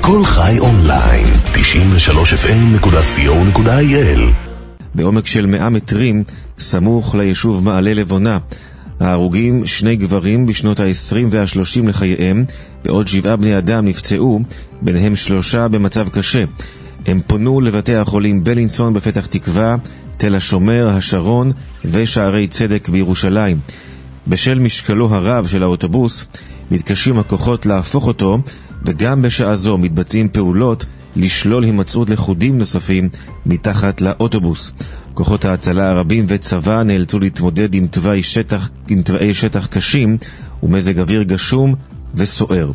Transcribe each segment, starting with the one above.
כל חי אונליין, 93fm.co.il. בעומק של 100 מטרים, סמוך ליישוב מעלה לבונה. ההרוגים 2 גברים בשנות ה-20 וה-30 לחייהם, ועוד 7 בני אדם נפצעו, ביניהם 3 במצב קשה. הם פונו לבתי החולים בלינסון בפתח תקווה, תל השומר, השרון ושערי צדק בירושלים. בשל משקלו הרב של האוטובוס, מתקשים הכוחות להפוך אותו, וגם בשעה זו מתבצעים פעולות לשלול הימצאות לחודים נוספים מתחת לאוטובוס. כוחות ההצלה הרבים וצבא נאלצו להתמודד עם תוואי שטח קשים ומזג אוויר גשום וסוער.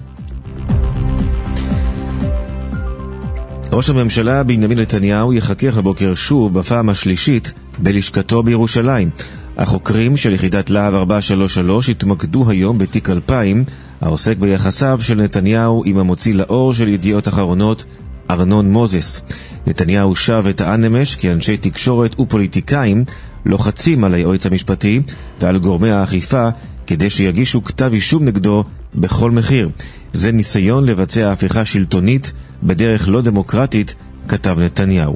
ראש הממשלה בנימין נתניהו יחקר הבוקר שוב בפעם השלישית בלשכתו בירושלים. החוקרים של יחידת להב 433 התמקדו היום בתיק 2000, העוסק ביחסיו של נתניהו עם המוציא לאור של ידיעות אחרונות ארנון מוזס. נתניהו שב וטען אמש כי אנשי תקשורת ופוליטיקאים לוחצים על היועץ המשפטי ועל גורמי האכיפה כדי שיגישו כתב אישום נגדו בכל מחיר. זה ניסיון לבצע הפיכה שלטונית בדרך לא דמוקרטית, כתב נתניהו.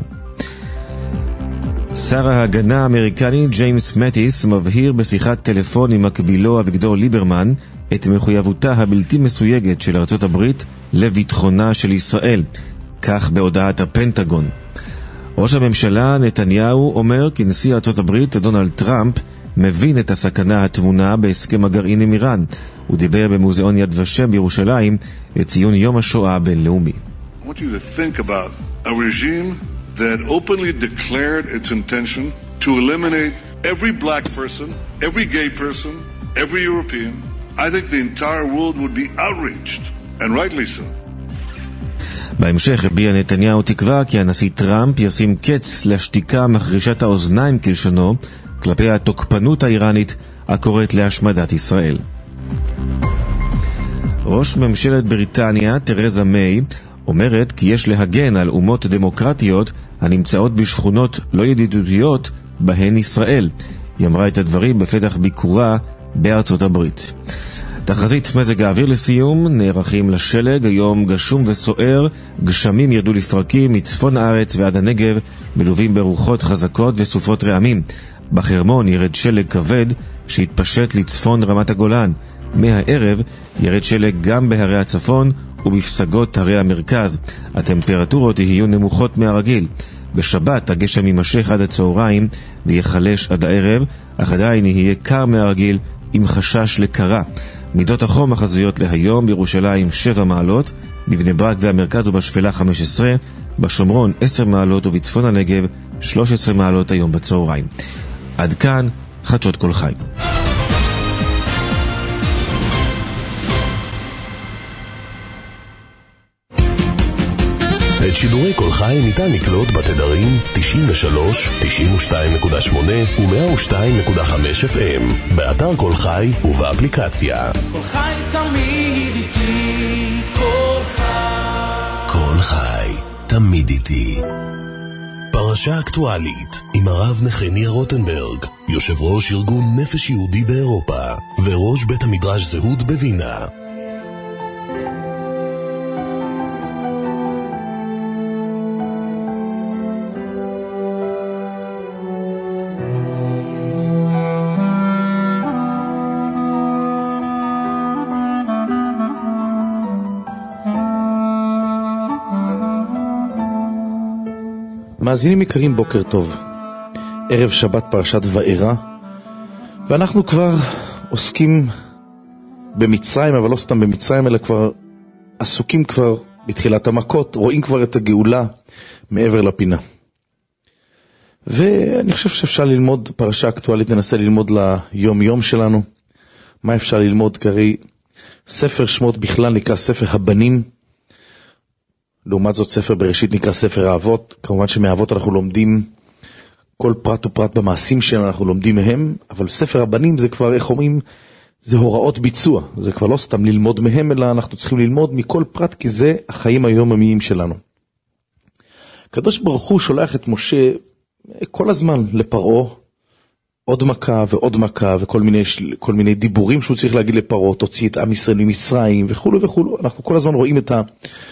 שר ההגנה האמריקני ג'יימס מטיס מבהיר בשיחת טלפון עם מקבילו אביגדור ליברמן את מחויבותה הבלתי מסויגת של ארצות הברית לביטחונה של ישראל, כך בהודעת הפנטגון. ראש הממשלה נתניהו אומר כי נשיא ארצות הברית דונלד טראמפ מבין את הסכנה הטמונה בהסכם הגרעין עם איראן. הוא דיבר במוזיאון יד ושם בירושלים לציון יום השואה הבינלאומי. I want you to think about a regime that openly declared its intention to eliminate every black person, every gay person, every European. I think the entire world would be outraged, and rightly so. בהמשך הביע נתניהו תקווה כי הנשיא טראמפ ישים קץ לשתיקה מחרישת האוזניים כלשונו כלפי התוקפנות האיראנית הקוראת להשמדת ישראל. ראש ממשלת בריטניה תרזה מיי אומרת כי יש להגן על אומות דמוקרטיות הנמצאות בשכונות לא ידידותיות בהן ישראל. היא אמרה את הדברים בפתח ביקורה בארצות הברית. תחזית מזג האוויר לסיום, נערכים לשלג, היום גשום וסוער, גשמים ירדו לפרקים מצפון הארץ ועד הנגב, מלווים ברוחות חזקות וסופות רעמים. בחרמון ירד שלג כבד שהתפשט לצפון רמת הגולן. מהערב ירד שלג גם בהרי הצפון ובפסגות הרי המרכז. הטמפרטורות יהיו נמוכות מהרגיל. בשבת הגשם יימשך עד הצהריים ויחלש עד הערב, אך עדיין יהיה קר מהרגיל עם חשש לקרה. מידות החום החזויות להיום: בירושלים 7 מעלות, בבני ברק והמרכז ובשפלה 15, בשומרון 10 מעלות ובצפון הנגב 13 מעלות היום בצהריים. עד כאן חדשות כל חי. את שידורי כל חי ניתן לקלוט בתדרים 93, 92.8 ו-102.5 FM, באתר כל חי ובאפליקציה. כל חי תמיד איתי, כל חי. כל חי תמיד איתי. פרשה אקטואלית עם הרב נחמיה רוטנברג, יושב ראש ארגון נפש יהודי באירופה וראש בית המדרש זהות בווינה. מאזינים יקרים, בוקר טוב. ערב שבת פרשת וארא, ואנחנו כבר עוסקים במצרים, אבל לא סתם במצרים, אלא כבר עסוקים כבר בתחילת המכות, רואים כבר את הגאולה מעבר לפינה. ואני חושב שאפשר ללמוד פרשה אקטואלית, ננסה ללמוד ליום יום שלנו. מה אפשר ללמוד? כי ספר שמות בכלל נקרא ספר הבנים, לעומת זאת ספר בראשית נקרא ספר האבות. כמובן שמהאבות אנחנו לומדים כל פרט ופרט במעשים שלנו, אנחנו לומדים מהם, אבל ספר הבנים זה כבר, איך אומרים, זה הוראות ביצוע, זה כבר לא סתם ללמוד מהם, אלא אנחנו צריכים ללמוד מכל פרט, כי זה החיים היומיומיים שלנו. הקדוש ברוך הוא שולח את משה כל הזמן לפרעה, עוד מכה ועוד מכה וכל מיני דיבורים שהוא צריך להגיד לפרעה, תוציא את עם ישראל ממצרים וכו' וכו'. אנחנו כל הזמן רואים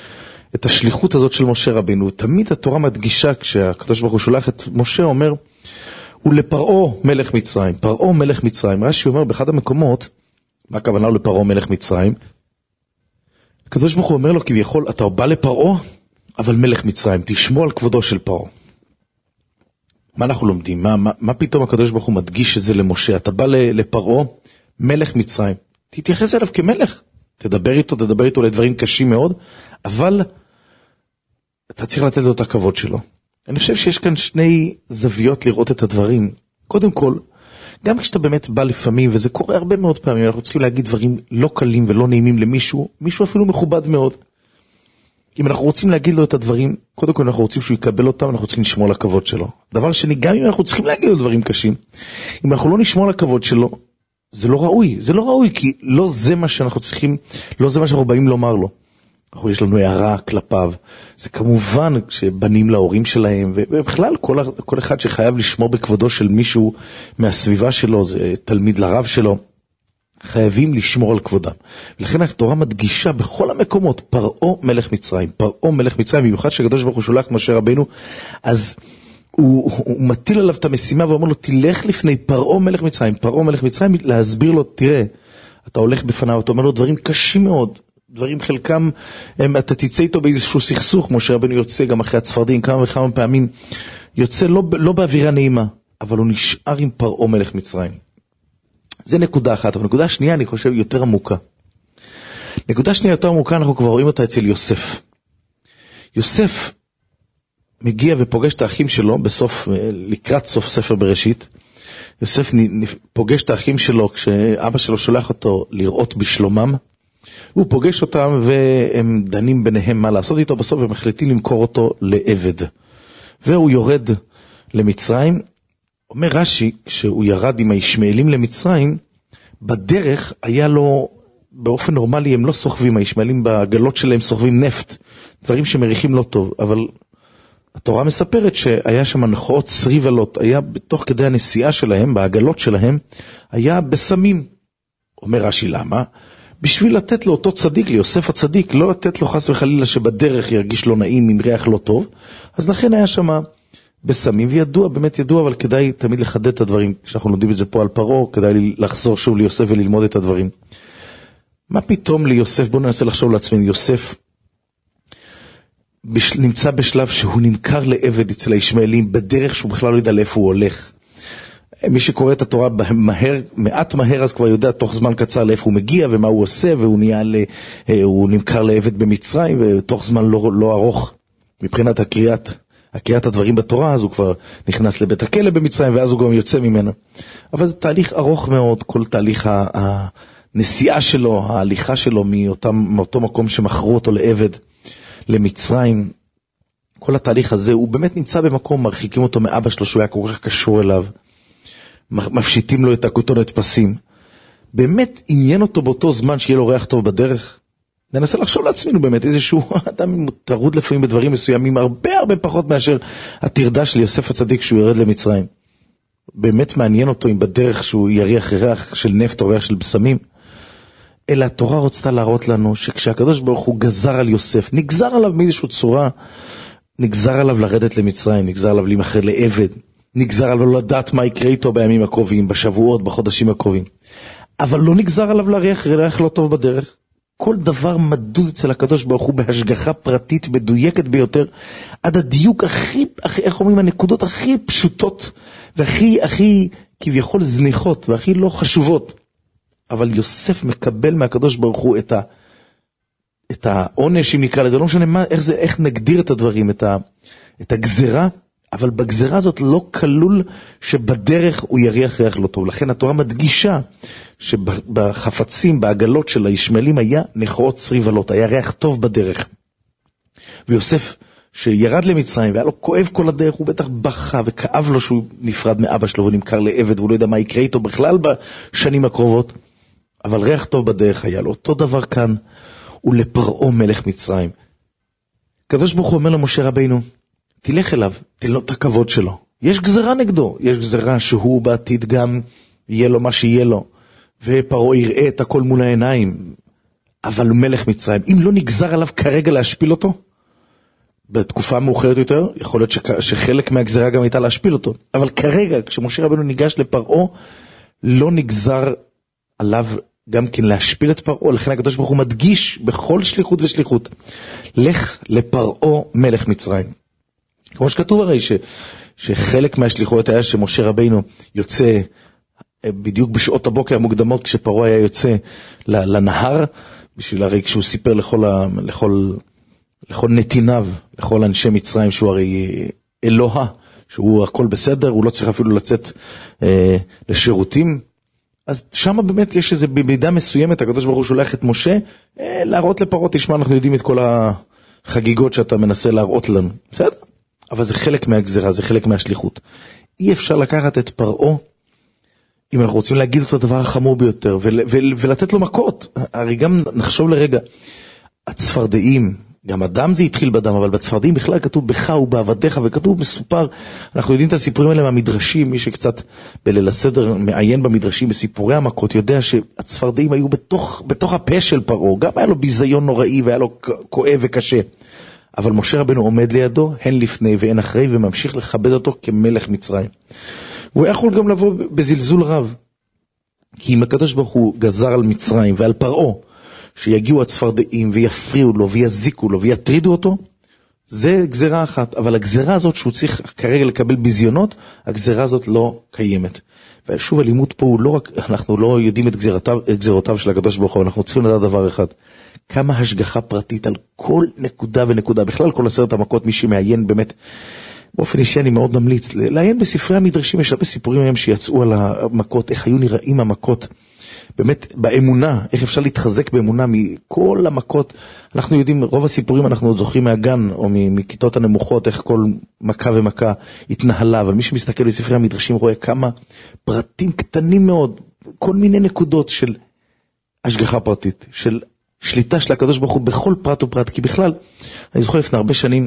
את השליחות הזאת של משה רבינו. תמיד התורה מדגישה, כשהקדוש ברוך הוא שולח את משה, אומר, ולפרעה מלך מצרים, פרעה מלך מצרים. רש"י אומר באחד המקומות, מה הכוונה לפרעה מלך מצרים? הקדוש ברוך הוא אומר לו כביכול, אתה בא לפרעה, אבל מלך מצרים, תשמור על כבודו של פרעה. מה אנחנו לומדים? מה פתאום הקדוש ברוך הוא מדגיש את זה למשה? אתה בא לפרעה, מלך מצרים. תתייחס אליו כמלך. תדבר איתו לדברים קשים מאוד, אבל אתה צריך לתת לו את הכבוד שלו. אני חושב שיש כאן שני זוויות לראות את הדברים. קודם כל, גם כשאתה באמת בא לפעמים, וזה קורה הרבה מאוד פעמים, אנחנו צריכים להגיד דברים לא קלים ולא נעימים למישהו, מישהו אפילו מכובד מאוד. אם אנחנו רוצים להגיד לו את הדברים, קודם כל אנחנו רוצים שהוא יקבל אותם, אנחנו צריכים לשמור על הכבוד שלו. דבר שני, גם אם אנחנו צריכים להגיד לו דברים קשים, אם אנחנו לא נשמור על הכבוד שלו, זה לא ראוי, כי לא זה מה שאנחנו צריכים, לא זה מה שאנחנו באים לומר לו. יש לנו הערה כלפיו, זה כמובן שבנים להורים שלהם, ובכלל כל אחד שחייב לשמור בכבודו של מישהו מהסביבה שלו, זה תלמיד לרב שלו, חייבים לשמור על כבודם. ולכן התורה מדגישה בכל המקומות, פרעה מלך מצרים, במיוחד שהקדוש ברוך הוא שולח משה רבינו, אז הוא מטיל עליו את המשימה ואומר לו, תלך לפני פרעה מלך מצרים, להסביר לו, תראה, אתה הולך בפניו, אתה אומר לו דברים קשים מאוד, דברים חלקם, אתה תצא איתו באיזשהו סכסוך, משה רבינו יוצא גם אחרי הצפרדים, כמה וכמה פעמים, יוצא לא באווירה נעימה, אבל הוא נשאר עם פרעה מלך מצרים. זה נקודה אחת, אבל נקודה שנייה אני חושב יותר עמוקה. אנחנו כבר רואים אותה אצל יוסף. יוסף מגיע ופוגש את האחים שלו לקראת סוף ספר בראשית. יוסף פוגש את האחים שלו כשאבא שלו שולח אותו לראות בשלומם. הוא פוגש אותם והם דנים ביניהם מה לעשות איתו, בסוף הם מחליטים למכור אותו לעבד. והוא יורד למצרים. אומר רש"י, כשהוא ירד עם הישמעאלים למצרים, בדרך היה לו, באופן נורמלי הם לא סוחבים, הישמעאלים בעגלות שלהם סוחבים נפט, דברים שמריחים לא טוב, אבל התורה מספרת שהיה שם נחואות סריבלות, היה בתוך כדי הנסיעה שלהם, בעגלות שלהם, היה בסמים. אומר רש"י, למה? בשביל לתת לו אותו צדיק, ליוסף הצדיק, לא לתת לו חס וחלילה שבדרך ירגיש לו נעים עם ריח לא טוב, אז לכן היה שם בסמים, וידוע, באמת ידוע, אבל כדאי תמיד לחדד את הדברים, כשאנחנו לומדים את זה פה על פרעה, כדאי לחזור שוב ליוסף וללמוד את הדברים. מה פתאום ליוסף, בואו ננסה לחשוב לעצמנו, יוסף נמצא בשלב שהוא נמכר לעבד אצל הישמעאלים, בדרך שהוא בכלל לא יודע לאיפה הוא הולך. מי שקורא את התורה מעט מהר, אז כבר יודע תוך זמן קצר לאיפה הוא מגיע ומה הוא עושה, והוא נמכר לעבד במצרים, ותוך זמן לא ארוך מבחינת הקריאת הדברים בתורה, אז הוא כבר נכנס לבית הכלא במצרים, ואז הוא גם יוצא ממנו. אבל זה תהליך ארוך מאוד, כל תהליך הנסיעה שלו, ההליכה שלו מאותו מקום שמכרו אותו לעבד, למצרים. כל התהליך הזה, הוא באמת נמצא במקום, מרחיקים אותו מאבא שלו, שהוא היה כל כך קשור אליו, מפשיטים לו את הכותונת פסים. באמת עניין אותו באותו זמן שיהיה לו ריח טוב בדרך. ננסה לחשוב לעצמנו באמת, איזשהו אדם תרוד לפעמים בדברים מסוימים, הרבה פחות מאשר התרדה של יוסף הצדיק שהוא ירד למצרים. באמת מעניין אותו אם בדרך שהוא יריח ריח של נפט או ריח של בסמים. אלא התורה רצתה להראות לנו שכשהקדוש ברוך הוא גזר על יוסף, נגזר עליו מאיזושהי צורה, נגזר עליו לרדת למצרים, נגזר עליו להימכר לעבד, נגזר עליו לדעת מה יקרה איתו בימים הקרובים, בשבועות, בחודשים הקרובים. אבל לא נגזר עליו ריח לא טוב בדרך. כל דבר מדוד אצל הקדוש ברוך הוא בהשגחה פרטית מדויקת ביותר, עד הדיוק הכי, איך אומרים, הנקודות הכי פשוטות, והכי כביכול זניחות, והכי לא חשובות. אבל יוסף מקבל מהקדוש ברוך הוא את העונש, אם נקרא לזה, לא משנה מה, איך נגדיר את הדברים, את הגזרה, אבל בגזרה הזאת לא כלול שבדרך הוא יריח ריח לא טוב. לכן התורה מדגישה שבחפצים, בעגלות של הישמעאלים היה נחואות סריבלות, היה ריח טוב בדרך. ויוסף שירד למצרים והיה לו כואב כל הדרך, הוא בטח בכה וכאב לו שהוא נפרד מאבא שלו ונמכר לעבד, והוא לא יודע מה יקרה איתו בכלל בשנים הקרובות. אבל ריח טוב בדרך היה לו. אותו דבר כאן, הוא לפרעה מלך מצרים. הקדוש ברוך הוא אומר למשה רבינו, תלך אליו, תן לו את הכבוד שלו. יש גזרה נגדו, יש גזרה שהוא בעתיד גם יהיה לו מה שיהיה לו, ופרעה יראה את הכל מול העיניים, אבל הוא מלך מצרים. אם לא נגזר עליו כרגע להשפיל אותו, בתקופה מאוחרת יותר, יכול להיות שחלק מהגזרה גם הייתה להשפיל אותו. אבל כרגע, כשמשה רבנו ניגש לפרעה, לא נגזר עליו גם כן להשפיל את פרעה, לכן הקדוש ברוך הוא מדגיש בכל שליחות ושליחות, לך לפרעה מלך מצרים. כמו שכתוב הרי שחלק מהשליחויות היה שמשה רבנו יוצא בדיוק בשעות הבוקר המוקדמות, כשפרעה היה יוצא לנהר, בשביל הרי כשהוא סיפר לכל נתיניו, לכל אנשי מצרים, שהוא הרי אלוה, שהוא הכל בסדר, הוא לא צריך אפילו לצאת לשירותים, אז שם באמת יש איזה במידה מסוימת, הקדוש ברוך הוא שולח את משה, להראות לפרעה, תשמע, אנחנו יודעים את כל החגיגות שאתה מנסה להראות לנו, בסדר? אבל זה חלק מהגזרה, זה חלק מהשליחות. אי אפשר לקחת את פרעה, אם אנחנו רוצים להגיד את הדבר החמור ביותר, ולתת לו מכות. הרי גם נחשוב לרגע, הצפרדעים, גם אדם זה התחיל בדם, אבל בצפרדעים בכלל כתוב בך ובעבדיך, וכתוב מסופר, אנחנו יודעים את הסיפורים האלה מהמדרשים, מי שקצת בליל הסדר מעיין במדרשים, בסיפורי המכות, יודע שהצפרדעים היו בתוך הפה של פרעה, גם היה לו ביזיון נוראי, והיה לו כואב וקשה. אבל משה רבנו עומד לידו, הן לפני והן אחרי, וממשיך לכבד אותו כמלך מצרים. הוא יכול גם לבוא בזלזול רב, כי אם הקדוש ברוך הוא גזר על מצרים ועל פרעה, שיגיעו הצפרדעים ויפריעו לו ויזיקו לו ויטרידו אותו, זה גזרה אחת, אבל הגזרה הזאת שהוא צריך כרגע לקבל בזיונות, הגזרה הזאת לא קיימת. ושוב הלימוד פה הוא לא רק, אנחנו לא יודעים את גזרותיו של הקדוש ברוך הוא, אנחנו צריכים לדעת דבר אחד, כמה השגחה פרטית על כל נקודה ונקודה, בכלל כל 10 המכות, מי שמעיין באמת, באופן אישי אני מאוד ממליץ, לעיין בספרי המדרשים, יש הרבה סיפורים היום שיצאו על המכות, איך היו נראים המכות, באמת באמונה, איך אפשר להתחזק באמונה מכל המכות, אנחנו יודעים, רוב הסיפורים אנחנו עוד זוכרים מהגן, או מכיתות הנמוכות, איך כל מכה ומכה התנהלה, אבל מי שמסתכל בספרי המדרשים רואה כמה פרטים קטנים מאוד, כל מיני נקודות של השגחה פרטית, של שליטה של הקדוש ברוך הוא בכל פרט ופרט, כי בכלל, אני זוכר לפני הרבה שנים,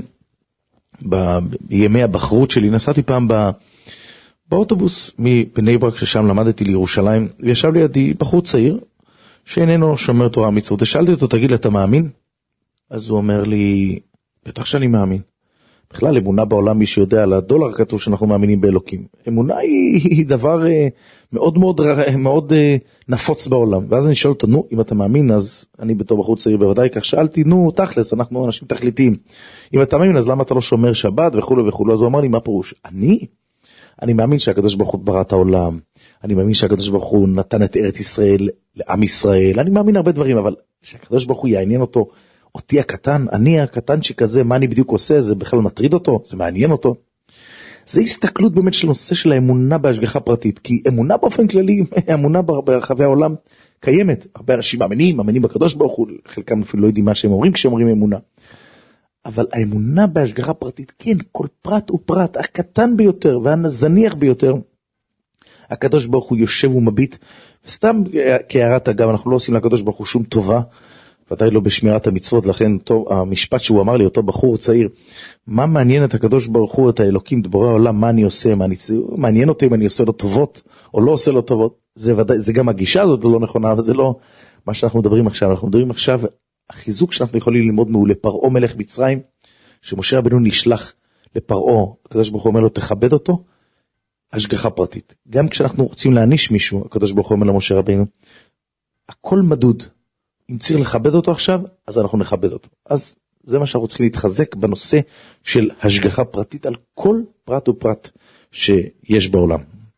בימי הבחרות שלי, נסעתי פעם באוטובוס מבני ברק, ששם למדתי לירושלים, וישב לידי בחור צעיר, שאיננו שומר תורה מצוות, ושאלתי אותו, תגיד לי, אתה מאמין? אז הוא אומר לי, בטח שאני מאמין. בכלל, אמונה בעולם, מי שיודע, על הדולר כתוב שאנחנו מאמינים באלוקים. אמונה היא דבר מאוד מאוד, מאוד נפוץ בעולם. ואז אני שואל אותו, נו, אם אתה מאמין, אז אני בתור בחור צעיר בוודאי כך שאלתי, נו, תכלס, אנחנו אנשים תכליתיים. אם אתה מאמין, אז למה אתה לא שומר שבת וכו' וכו'? אז הוא אמר לי, מה פירוש? אני מאמין שהקדוש ברוך הוא ברא את העולם. אני מאמין שהקדוש ברוך הוא נתן את ארץ ישראל לעם ישראל. אני מאמין הרבה דברים, אבל שהקדוש ברוך הוא יעניין אותו, אותי הקטן, אני הקטן שכזה, מה אני בדיוק עושה, זה בכלל מטריד אותו, זה מעניין אותו. זה הסתכלות באמת של נושא של האמונה בהשגחה פרטית, כי אמונה באופן כללי, אמונה ברחבי העולם קיימת. הרבה אנשים מאמינים בקדוש ברוך הוא, חלקם אפילו לא יודעים מה שהם אומרים כשאומרים אמונה. אבל האמונה בהשגחה פרטית, כן, כל פרט ופרט, הקטן ביותר והזניח ביותר, הקדוש ברוך הוא יושב ומביט, וסתם כהערת אגב, אנחנו לא עושים לקדוש ברוך הוא שום טובה, ודאי לא בשמירת המצוות, לכן המשפט שהוא אמר לי, אותו בחור צעיר, מה מעניין את הקדוש ברוך הוא, את האלוקים, דברי העולם, מה אני עושה, מעניין אותי אם אני עושה לו טובות, או לא עושה לו טובות, זה גם הגישה הזאת לא נכונה, אבל זה לא מה שאנחנו מדברים עכשיו, אנחנו מדברים עכשיו, החיזוק שאנחנו יכולים ללמוד מעולה, פרעה מלך מצרים, שמשה רבנו נשלח לפרעה, הקדוש ברוך הוא אומר לו, תכבד אותו, השגחה פרטית. גם כשאנחנו רוצים להעניש מישהו, הקדוש ברוך הוא אומר למשה רבנו, הכל מדוד, אם צריך לכבד אותו עכשיו, אז אנחנו נכבד אותו. אז זה מה שאנחנו צריכים להתחזק בנושא של השגחה פרטית על כל פרט ופרט שיש בעולם.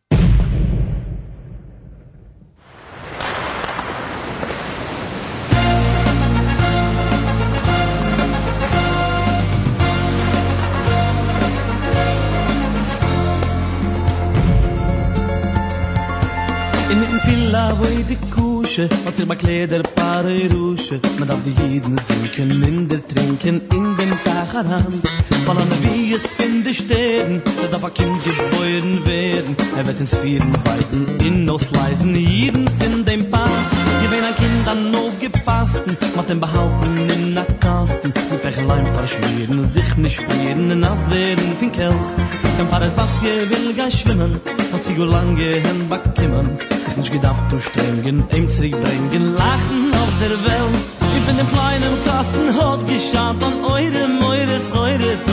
In den Villa, wo die Kusche, hat sich mal Kleider, Paare, Rusche. Man darf die Jeden sinken, minder trinken, in den Tag heran. Weil an der Wie es finde Städten, so darf ein Kind geboren werden. Wird ins Vieren weisen, in Ausleisen, jeden in dem Paar. Hier werden ein Kind an aufgepassten, mit dem Behalten in der Kasten. Mit welchen Leim verschmieren, sich nicht frieren, nass werden, fin Kält. Ein Paar ist Basje, will gar schwimmen, als sie go lange hin backimmen. Sich nicht gedacht zu strengen, ihm zurückbringen, lachen auf der Welt. Ich bin dem kleinen Kasten, hat geschaut an eure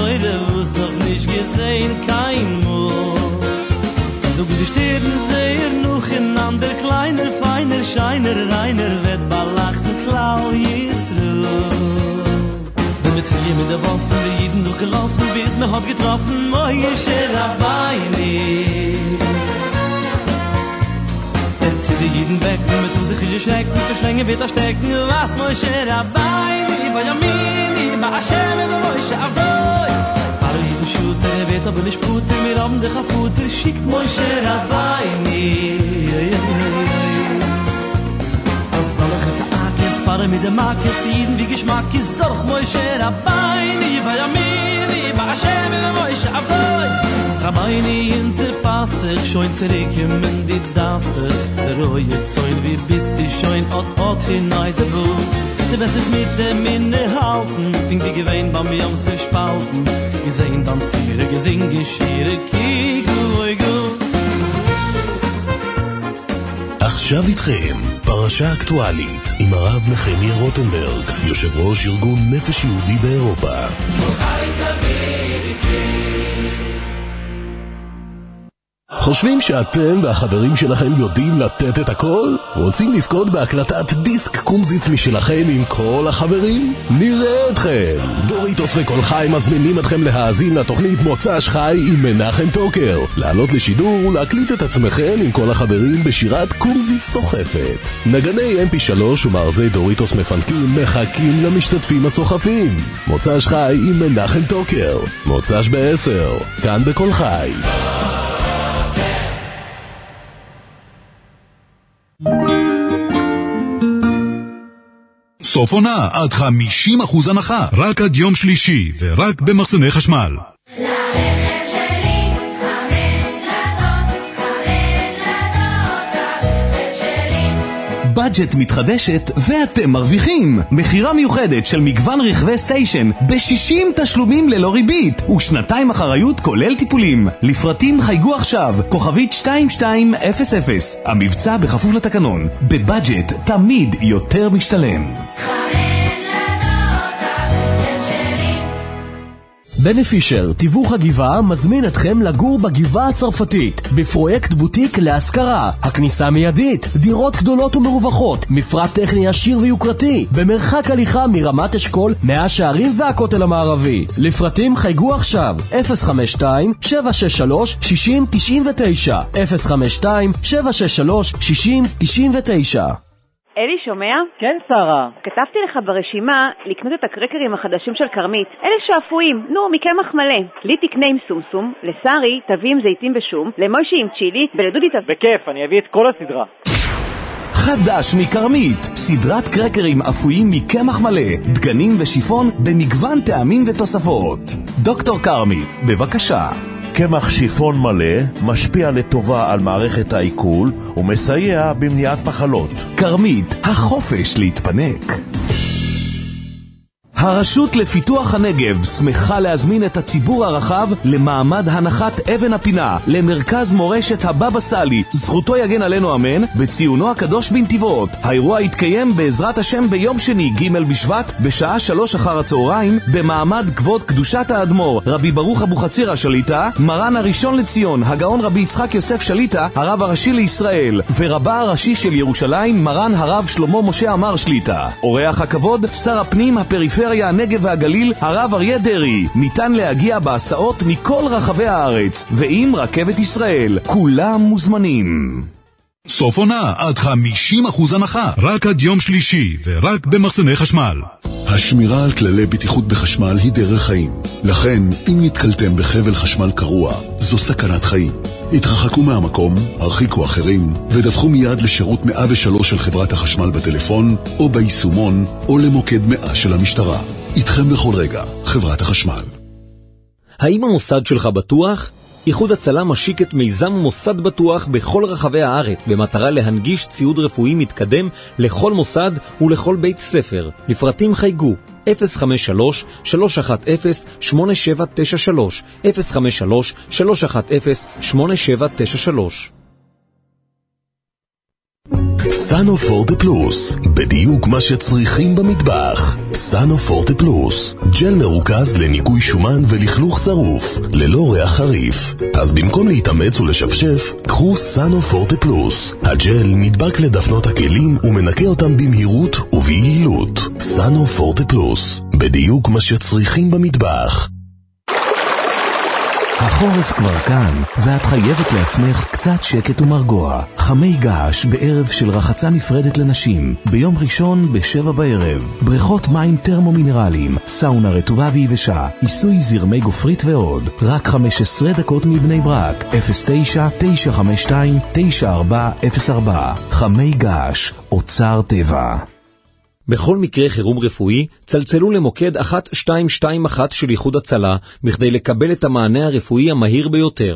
Zilje mit der Waffen, wie jeden durchgelaufen, bis mir hat getroffen, Moishe Rabbeini. Zu den jeden Becken, mit uns sich geschrecken, verschlängen wird stecken, was Moishe Rabbeini, bei Yamini, bei Hashem, bei Moishe Avdoi. Alle jeden Schuter, wird aber nicht Puter, mir haben dich auf Futter, schickt Moishe Rabbeini. Das soll ich jetzt Akes, Pare mit dem Akes, jeden wie Geschmack ist, doch Moishe Rabbeini, bei Yamini, bei Hashem, bei Moishe Avdoi. Rabbeini in Zerfastig, schoin zurückkommen, die darfstig. Der rohe Zeun, wie bist du schoin, ot hineise Buch. Du wirst es mit dem innehalten, fing wie gewähnt beim Jams zu spalten. Gesehen dann Ziere, gesing Geschirre, kigu, oigu. עכשיו איתכם, פרשה אקטואלית, עם הרב נחמיה רוטנברג, יושב ראש ארגון נפש יהודי באירופה. חושבים שאתם והחברים שלכם יודעים לתת את הכל? רוצים לזכות בהקלטת דיסק קומזיץ משלכם עם כל החברים? נראה אתכם! דוריטוס וכל חי מזמינים אתכם להאזין לתוכנית מוצ"ש חי עם מנחם טוקר, לעלות לשידור ולהקליט את עצמכם עם כל החברים בשירת קומזיץ סוחפת. נגני MP3 ומארזי דוריטוס מפנקים מחכים למשתתפים הסוחפים. מוצ"ש חי עם מנחם טוקר, מוצ"ש ב-10, כאן בכל חי. סוף עונה עד 50% הנחה, רק עד יום שלישי ורק במחסני חשמל. לרכב שלי 5 דלתות, 5 דלתות, הרכב שלי. בדג'ט מתחדשת ואתם מרוויחים. מחירה מיוחדת של מגוון רכבי סטיישן ב-60 תשלומים ללא ריבית ושנתיים אחריות כולל טיפולים. לפרטים חייגו עכשיו, כוכבית 2200. המבצע בכפוף לתקנון. בבדג'ט תמיד יותר משתלם. 5 דלתות, הרכב שלי. בני פישר, תיווך הגבעה, מזמין אתכם לגור בגבעה הצרפתית בפרויקט בוטיק להשכרה. הכניסה מיידית, דירות גדולות ומרווחות, מפרט טכני עשיר ויוקרתי, במרחק הליכה מרמת אשכול, 100 שערים והכותל המערבי. לפרטים חייגו עכשיו 052-763-6099 052-763-6099. אלי, שומע? כן, שרה. כתבתי לך ברשימה לקנות את הקרקרים החדשים של קרמית. אלה שאפויים, מקמח מלא. לי תקנה עם סומסום, לשרי תביא עם זיתים ושום, למוישי עם צ'ילי, ולדודי תביא... בכיף, אני אביא את כל הסדרה. חדש מקרמית, סדרת קרקרים אפויים מקמח מלא, דגנים ושיפון במגוון טעמים ותוספות. דוקטור קרמי, בבקשה. קמח שיפון מלא משפיע לטובה על מערכת העיכול ומסייע במניעת מחלות. קרמית, החופש להתפנק. הרשות לפיתוח הנגב שמחה להזמין את הציבור הרחב למעמד הנחת אבן הפינה למרכז מורשת הבבא סאלי, זכותו יגן עלינו אמן, בציונו הקדוש בנתיבות. האירוע יתקיים בעזרת השם ביום שני ג' בשבט בשעה 3 אחר הצהריים במעמד כבוד קדושת האדמו"ר רבי ברוך אבוחצירא השליטה, מרן הראשון לציון הגאון רבי יצחק יוסף שליטה הרב הראשי לישראל, ורבה הראשי של ירושלים מרן הרב שלמה משה עמר שליטה. אורח הכבוד שר הפנים הפריפריה הנגב והגליל הרב אריה דרעי. ניתן להגיע בהסעות מכל רחבי הארץ ועם רכבת ישראל. כולם מוזמנים. סוף עונה עד 50% הנחה, רק עד יום שלישי ורק במחסני חשמל. השמירה על כללי בטיחות בחשמל היא דרך חיים. לכן, אם נתקלתם בחבל חשמל קרוע, זו סכנת חיים. התרחקו מהמקום, הרחיקו אחרים, ודווחו מיד לשירות 103 של חברת החשמל בטלפון, או ביישומון, או למוקד 100 של המשטרה. איתכם בכל רגע, חברת החשמל. האם המוסד שלך בטוח? איחוד הצלה משיק את מיזם מוסד בטוח בכל רחבי הארץ במטרה להנגיש ציוד רפואי מתקדם לכל מוסד ולכל בית ספר. לפרטים חייגו 053-310-8793 053-310-8793. סאנו פורטה פלוס, בדיוק מה שצריכים במטבח. סאנו פורטה פלוס, ג'ל מרוכז לניקוי שומן ולכלוך שרוף, ללא ריח חריף. אז במקום להתאמץ ולשפשף, קחו סאנו פורטה פלוס. הג'ל נדבק לדפנות הכלים ומנקה אותם במהירות וביעילות. סאנו פורטה פלוס, בדיוק מה שצריכים במטבח. החורף כבר כאן, ואת חייבת לעצמך קצת שקט ומרגוע. חמי געש בערב של רחצה נפרדת לנשים. ביום ראשון ב7 בערב. בריכות מים טרמומינרליים, סאונה רטובה ויבשה, עיסוי זרמי גופרית ועוד. רק 15 דקות מבני ברק. 09-952-9404. חמי געש, אוצר טבע. בכל מקרה חירום רפואי, צלצלו למוקד 1221 של איחוד הצלה, בכדי לקבל את המענה הרפואי המהיר ביותר.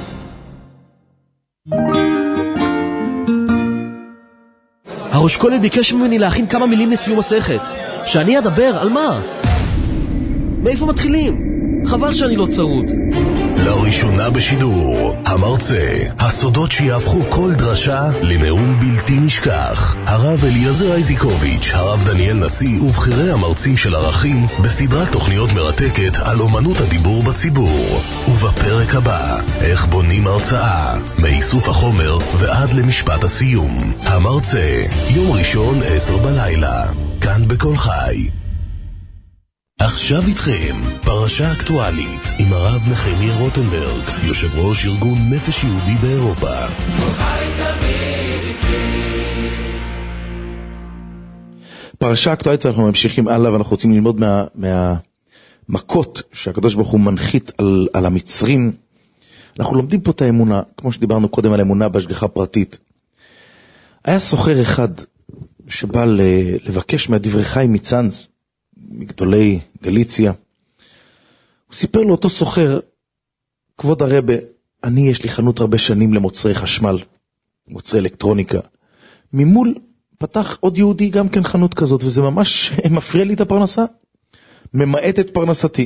הראש קולד ביקש ממני להכין כמה מילים לסיום מסכת. שאני אדבר, על מה? מאיפה מתחילים? חבל שאני לא צרוד. לראשונה בשידור, המרצה, הסודות שיהפכו כל דרשה לנאום בלתי נשכח. הרב אליעזר איזיקוביץ', הרב דניאל נשיא ובחירי המרצים של ערכים בסדרת תוכניות מרתקת על אומנות הדיבור בציבור. ובפרק הבא, איך בונים הרצאה, מאיסוף החומר ועד למשפט הסיום. המרצה, יום ראשון 10 בלילה, כאן בכל חי. עכשיו איתכם, פרשה אקטואלית עם הרב נחמיה רוטנברג, יושב ראש ארגון נפש יהודי באירופה. פרשה אקטואלית, ואנחנו ממשיכים הלאה, ואנחנו רוצים ללמוד מהמכות שהקדוש ברוך הוא מנחית על המצרים. אנחנו לומדים פה את האמונה, כמו שדיברנו קודם על אמונה בהשגחה פרטית. היה סוחר אחד שבא לבקש מהדברי חיים מצאנז, מגדולי גליציה. הוא סיפר לו אותו סוחר, כבוד הרבה, אני יש לי חנות הרבה שנים למוצרי חשמל, מוצרי אלקטרוניקה. ממול פתח עוד יהודי גם כן חנות כזאת, וזה ממש מפריע לי את הפרנסה, ממעט את פרנסתי.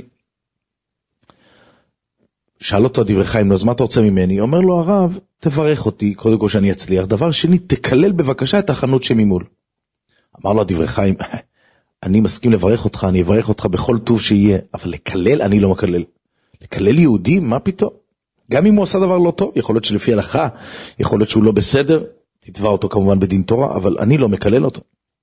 שאל אותו דברי חיים, אז מה אתה רוצה ממני? אומר לו הרב, תברך אותי, קודם כל שאני אצליח. דבר שני, תקלל בבקשה את החנות שממול. אמר לו דברי חיים, אני מסכים לברך אותך, אני אברך אותך בכל טוב שיהיה, אבל לקלל, אני לא מקלל. לקלל יהודי, מה פתאום? גם אם הוא עושה דבר לא טוב, יכול להיות שלפי הלכה, יכול להיות שהוא לא בסדר, תתבע אותו כמובן בדין תורה, אבל אני לא מקלל אותו.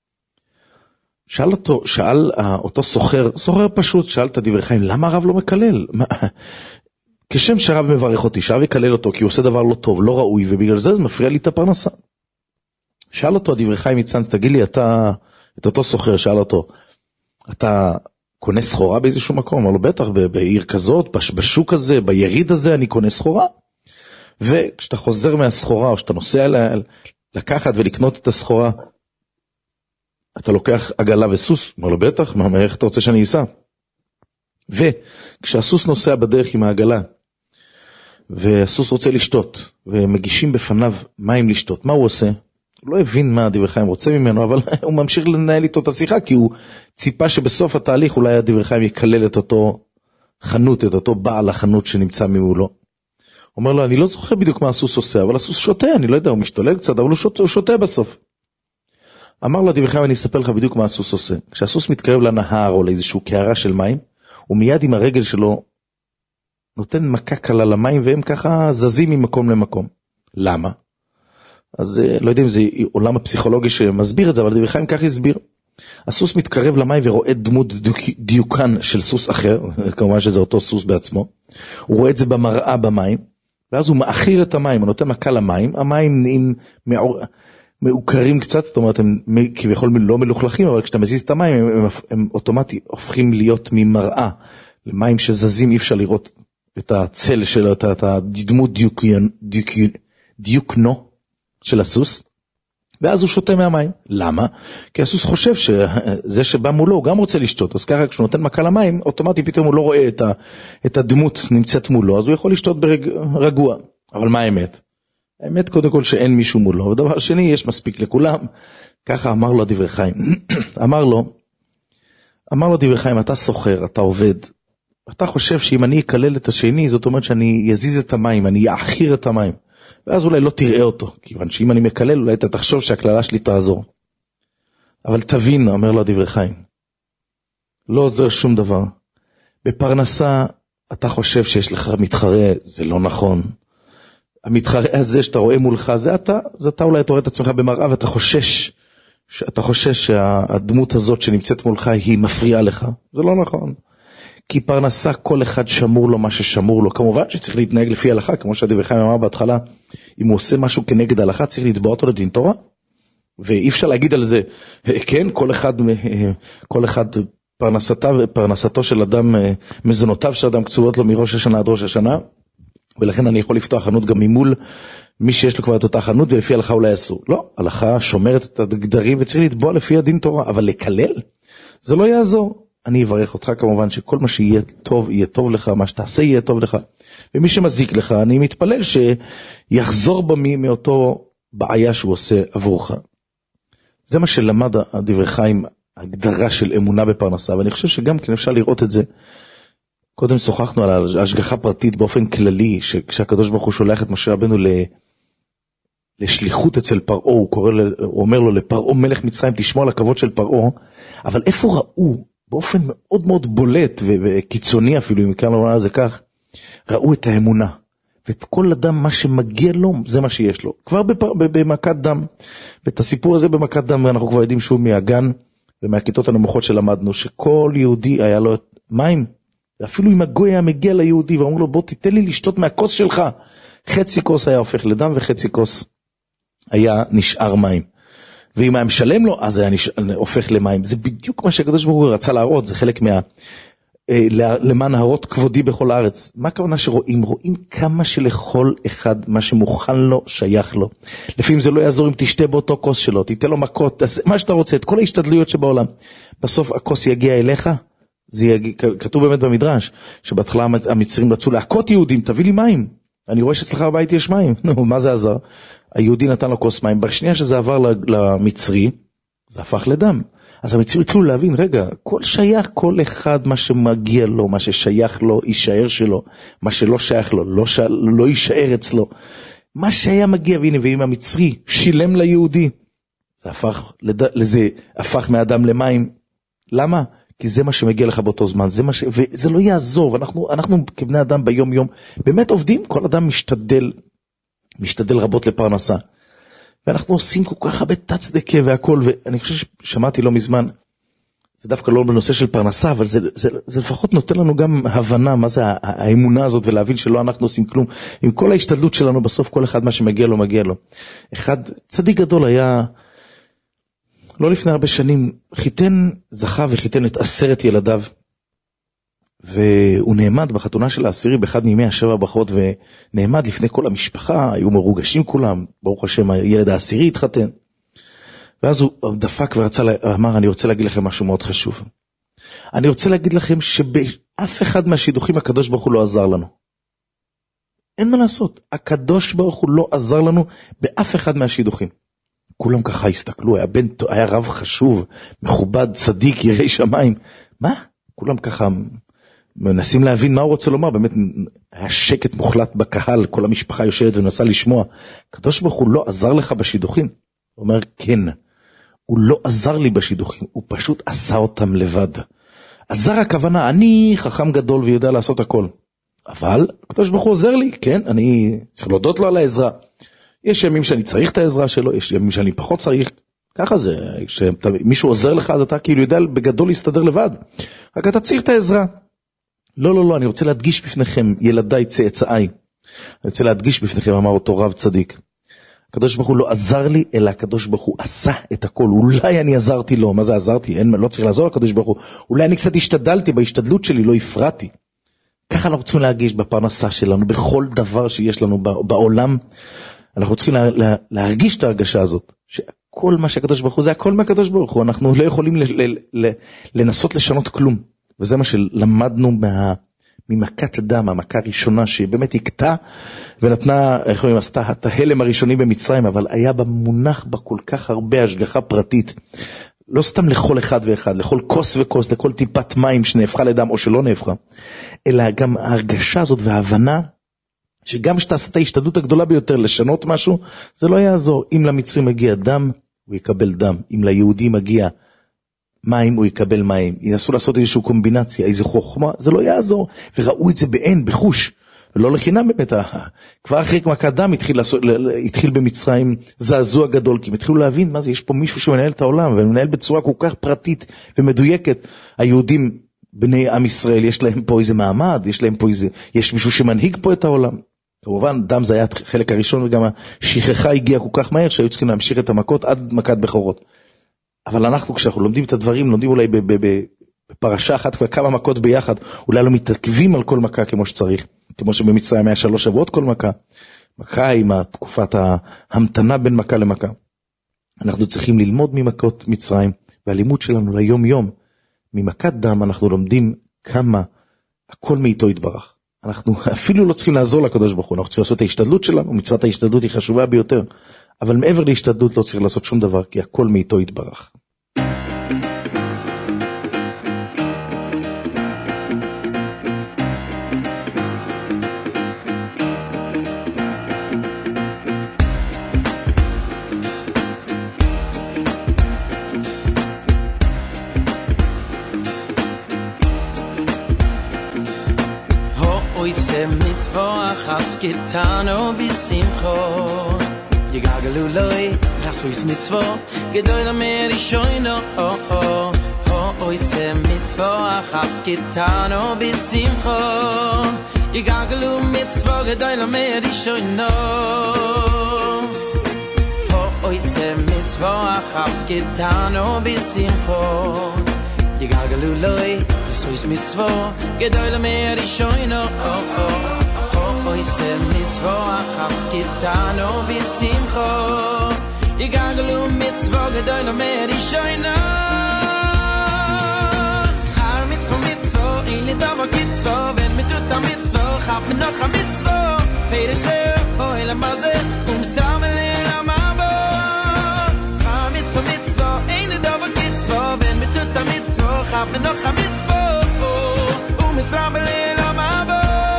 שאל אותו סוחר פשוט, שאל את דברי חיים, למה הרב לא מקלל? כשם שהרב מברך אותי, שהרב יקלל אותו, כי הוא עושה דבר לא טוב, לא ראוי, ובגלל זה מפריע לי את הפרנסה. שאל אותו דברי חיים מצאנז, תגיד לי, את אותו סוחר, שאל אותו, אתה קונה סחורה באיזשהו מקום? אמר לו, בטח, בעיר כזאת, בשוק הזה, ביריד הזה, אני קונה סחורה. וכשאתה חוזר מהסחורה, או שאתה נוסע לקחת ולקנות את הסחורה, אתה לוקח עגלה וסוס? אמר לו, בטח, איך אתה רוצה שאני אסע? וכשהסוס נוסע בדרך עם העגלה, והסוס רוצה לשתות, ומגישים בפניו מים לשתות, מה הוא עושה? הוא לא הבין מה דברי חיים רוצה ממנו, אבל הוא ממשיך לנהל איתו את השיחה, כי הוא ציפה שבסוף התהליך אולי דברי חיים יקלל את אותו חנות, את אותו בעל החנות שנמצא ממולו. הוא אומר לו, אני לא זוכר בדיוק מה הסוס עושה, אבל הסוס שותה, אני לא יודע, הוא משתולל קצת, אבל הוא שותה בסוף. אמר לו דברי חיים, אני אספר לך בדיוק מה הסוס עושה. כשהסוס מתקרב לנהר או לאיזשהו קערה של מים, הוא מיד עם הרגל שלו נותן מכה קלה למים, והם ככה זזים ממקום למקום. למה? אז לא יודע אם זה עולם הפסיכולוגי שמסביר את זה, אבל דברי חיים כך הסביר. הסוס מתקרב למים ורואה דמות דיוקן של סוס אחר, כמובן שזה אותו סוס בעצמו. הוא רואה את זה במראה במים, ואז הוא מאחיר את המים, הוא נותן מכה למים, המים נהיים מעוקרים קצת, זאת אומרת, הם כביכול לא מלוכלכים, אבל כשאתה מזיז את המים, הם אוטומטי הופכים להיות ממראה, למים שזזים, אי אפשר לראות את הצל שלו, את הדמות דיוקנו של הסוס, ואז הוא שותה מהמים. למה? כי הסוס חושב שזה שבא מולו, הוא גם רוצה לשתות, אז ככה כשהוא נותן מכה למים, אוטומטי פתאום הוא לא רואה את הדמות נמצאת מולו, אז הוא יכול לשתות ברגוע. אבל מה האמת? האמת קודם כל שאין מישהו מולו, ודבר שני, יש מספיק לכולם. ככה אמר לו דברי חיים. אמר לו דברי חיים, אתה סוחר, אתה עובד, אתה חושב שאם אני אקלל את השני, זאת אומרת שאני יזיז את המים, אני יאחיר את המים. ואז אולי לא תראה אותו, כיוון שאם אני מקלל, אולי אתה תחשוב שהכללה שלי תעזור. אבל תבין, אומר לו דברי חיים, לא עוזר שום דבר. בפרנסה, אתה חושב שיש לך מתחרה, זה לא נכון. המתחרה הזה שאתה רואה מולך, זה אתה אולי אתה רואה את עצמך במראה, ואתה חושש שאתה חושש שהדמות הזאת שנמצאת מולך היא מפריעה לך. זה לא נכון. כי פרנסה כל אחד שמור לו מה ששמור לו. כמובן שצריך להתנהג לפי הלכה, כמו שהדברי חיים אמר בהתחלה, אם הוא עושה משהו כנגד הלכה, צריך לתבוע אותו לדין תורה. ואי אפשר להגיד על זה, כן, כל אחד פרנסתו של אדם, מזונותיו של אדם קצובות לו מראש השנה עד ראש השנה, ולכן אני יכול לפתוח חנות גם ממול מי שיש לו כבר את אותה חנות, ולפי הלכה אולי אסור. לא, הלכה שומרת את הגדרים וצריך לתבוע לפי הדין תורה, אבל לקלל, זה לא יעזור. אני אברך אותך כמובן שכל מה שיהיה טוב, יהיה טוב לך, מה שתעשה יהיה טוב לך, ומי שמזיק לך, אני מתפלל שיחזור במי מאותו בעיה שהוא עושה עבורך. זה מה שלמד הדברי חיים, הגדרה של אמונה בפרנסה, ואני חושב שגם כן אפשר לראות את זה. קודם שוחחנו על השגחה פרטית באופן כללי, שכשהקדוש ברוך הוא שולח את משה רבנו לשליחות אצל פרעה, הוא אומר לו לפרעה מלך מצרים, תשמור על הכבוד של פרעה, אבל איפה ראו, באופן מאוד מאוד בולט וקיצוני אפילו, אם מכאן לומר זה כך, ראו את האמונה, ואת כל אדם מה שמגיע לו, זה מה שיש לו. כבר במכת דם, ואת הסיפור הזה במכת דם, אנחנו כבר יודעים שהוא מהגן, ומהכיתות הנמוכות שלמדנו, שכל יהודי היה לו מים, ואפילו אם הגוי היה מגיע ליהודי, ואומר לו בוא תיתן לי לשתות מהכוס שלך, חצי כוס היה הופך לדם, וחצי כוס היה נשאר מים. ואם היה משלם לו, אז היה הופך למים. זה בדיוק מה שהקדוש ברוך הוא רצה להראות, זה חלק למען להראות כבודי בכל הארץ. מה הכוונה שרואים? רואים כמה שלכל אחד מה שמוכן לו, שייך לו. לפעמים זה לא יעזור אם תשתה באותו כוס שלו, תיתן לו מכות, מה שאתה רוצה, את כל ההשתדלויות שבעולם. בסוף הכוס יגיע אליך, כתוב באמת במדרש, שבהתחלה המצרים רצו להכות יהודים, תביא לי מים. אני רואה שאצלך בבית יש מים. מה זה עזר? היהודי נתן לו כוס מים, בשנייה שזה עבר למצרי, זה הפך לדם. אז המצרים התחילו להבין, רגע, כל שייך, כל אחד מה שמגיע לו, מה ששייך לו, יישאר שלו, מה שלא שייך לו, לא יישאר אצלו. מה שהיה מגיע, והנה, ואם המצרי שילם ליהודי, זה הפך מאדם למים. למה? כי זה מה שמגיע לך באותו זמן, וזה לא יעזור, ואנחנו כבני אדם ביום יום, באמת עובדים, כל אדם משתדל רבות לפרנסה, ואנחנו עושים כל כך הרבה תצדקה והכל, ואני חושב ששמעתי לא מזמן, זה דווקא לא בנושא של פרנסה, אבל זה לפחות נותן לנו גם הבנה, מה זה האמונה הזאת, ולהבין שלא אנחנו עושים כלום, עם כל ההשתדלות שלנו, בסוף כל אחד מה שמגיע לו, מגיע לו. אחד צדיק גדול היה, לא לפני הרבה שנים, זכה וחיתן את 10 ילדיו, והוא נעמד בחתונה של העשירי באחד מימי 7 ברכות, ונעמד לפני כל המשפחה, היו מרוגשים כולם, ברוך השם הילד העשירי התחתן, ואז הוא דפק ואמר, אני רוצה להגיד לכם משהו מאוד חשוב. אני רוצה להגיד לכם שבאף אחד מהשידוכים הקדוש ברוך הוא לא עזר לנו. אין מה לעשות, הקדוש ברוך הוא לא עזר לנו באף אחד מהשידוכים. כולם ככה הסתכלו, היה רב חשוב, מכובד, צדיק, ירא שמיים. מה? כולם ככה מנסים להבין מה הוא רוצה לומר, באמת היה שקט מוחלט בקהל, כל המשפחה יושבת ונסה לשמוע. הקדוש ברוך הוא לא עזר לך בשידוכים? הוא אומר, כן, הוא לא עזר לי בשידוכים, הוא פשוט עשה אותם לבד. עזר הכוונה, אני חכם גדול ויודע לעשות הכל. אבל הקדוש ברוך הוא עוזר לי, כן, אני צריך להודות לו על העזרה. יש ימים שאני צריך את העזרה שלו, יש ימים שאני פחות צריך, ככה זה, כשמישהו עוזר לך, אז אתה כאילו יודע בגדול להסתדר לבד, רק אתה צריך את העזרה. לא, אני רוצה להדגיש בפניכם, ילדיי צאצאיי, אני רוצה להדגיש בפניכם, אמר אותו רב צדיק, הקדוש ברוך הוא לא עזר לי, אלא הקדוש ברוך הוא עשה את הכל, אולי אני עזרתי לו, מה זה עזרתי? לא צריך לעזור לקדוש ברוך הוא, אולי אני קצת השתדלתי בהשתדלות שלי, לא הפרעתי. ככה אנחנו צריכים להרגיש בפרנסה שלנו, בכל דבר שיש לנו בעולם, אנחנו צריכים להרגיש את ההרגשה הזאת, שכל מה שהקדוש ברוך הוא זה הכל מהקדוש ברוך הוא, אנחנו לא יכולים לנסות לשנות כלום, וזה מה שלמדנו ממכת דם, המכה הראשונה שבאמת הקטה ונתנה, איך אומרים, עשתה את ההלם הראשוני במצרים, אבל היה במונח בה כל כך הרבה השגחה פרטית, לא סתם לכל אחד ואחד, לכל כוס וכוס, לכל טיפת מים שנהפכה לדם או שלא נהפכה, אלא גם ההרגשה הזאת וההבנה, שגם שתעשה את ההשתדלות הגדולה ביותר לשנות משהו, זה לא יעזור. אם למצרי מגיע דם, הוא יקבל דם. אם ליהודי מגיע מים, הוא יקבל מים. ינסו לעשות איזושהי קומבינציה, איזו חוכמה, זה לא יעזור. וראו את זה בעין, בחוש. לא לחינם באמת, כבר אחרי מכת דם התחיל במצרים זעזוע גדול, כי הם התחילו להבין מה זה, יש פה מישהו שמנהל את העולם, ומנהל בצורה כל כך פרטית ומדויקת. היהודים בני עם ישראל, יש להם פה איזה מעמד, יש מישהו שמנהיג פה את העולם. כמובן, דם זה היה החלק הראשון, וגם השכחה הגיעה כל כך מהר, שהיו צריכים להמשיך את המכות עד מכת בכורות. אבל אנחנו, כשאנחנו לומדים את הדברים, לומדים אולי בפרשה אחת כבר כמה מכות ביחד, אולי לא מתעכבים על כל מכה כמו שצריך, כמו שבמצרים היה 3 שבועות כל מכה. מכה עם תקופת ההמתנה בין מכה למכה. אנחנו צריכים ללמוד ממכות מצרים, והלימוד שלנו ליום יום, ממכת דם אנחנו לומדים כמה הכל מאיתו יתברך. אנחנו אפילו לא צריכים לעזור לקדוש ברוך הוא, אנחנו צריכים לעשות את ההשתדלות שלנו, מצוות ההשתדלות היא חשובה ביותר, אבל מעבר להשתדלות לא צריך לעשות שום דבר, כי הכל מאיתו יתברך. Kitano bisimcho yegagelu loy lasois mitzvo gedoy la meri shoyno oy se mitzvo achas kitano bisimcho yegagelu mitzvo gedoy la meri shoyno oy se mitzvo achas kitano bisimcho yegagelu loy lasois mitzvo gedoy la meri shoyno Oy se mitzvo achas kitano bisimcho Yigaglu mitzvo gedoy lo meri shoyno Schar mitzvo in li dava kitzvo Wenn mit tut a mitzvo chab mit noch a mitzvo Peire se oy la maze stamel la mabo Schar mitzvo in li dava kitzvo Wenn mit tut a mitzvo chab mit noch a mitzvo stamel la mabo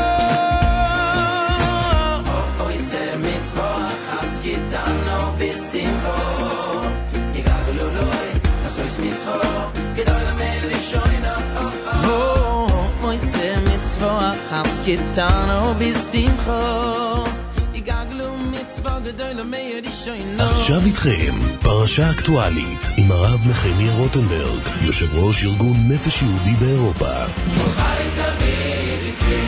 Kitano bisimcho Yigaglu loy Lasois mitzvo Gedoy la meri shoyno Oy se mitzvo Achas kitano bisimcho Yigaglu mitzvo Gedoy la meri shoyno עכשיו איתכם פרשה אקטואלית עם הרב נחמיה רוטנברג, יושב ראש ארגון נפש יהודי באירופה. חי תמיד איתי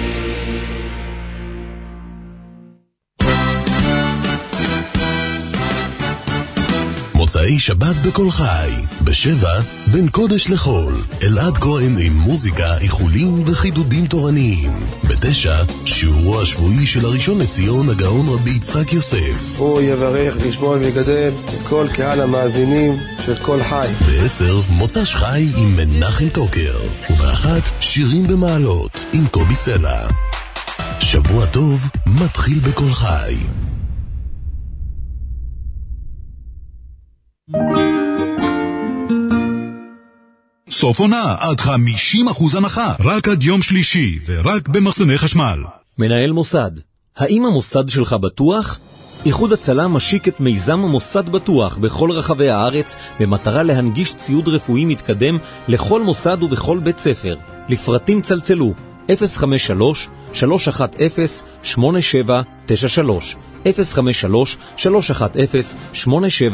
מוצאי שבת בכל חי, ב7 בין קודש לחול, אלעד כהן עם מוזיקה, איחולים וחידודים תורניים. ב9 שיעורו השבועי של הראשון לציון הגאון רבי יצחק יוסף. הוא יברך וישמור ויגדל את כל קהל המאזינים של כל חי. ב10 מוצ"ש חי עם מנחם טוקר, וב1 שירים במעלות עם קובי סלע. שבוע טוב מתחיל בכל חי. סוף עונה עד 50% הנחה, רק עד יום שלישי ורק במחסני חשמל. מנהל מוסד, האם המוסד שלך בטוח? איחוד הצלה משיק את מיזם מוסד בטוח בכל רחבי הארץ במטרה להנגיש ציוד רפואי מתקדם לכל מוסד ובכל בית ספר. לפרטים צלצלו 053-310-8793 053-310-8793.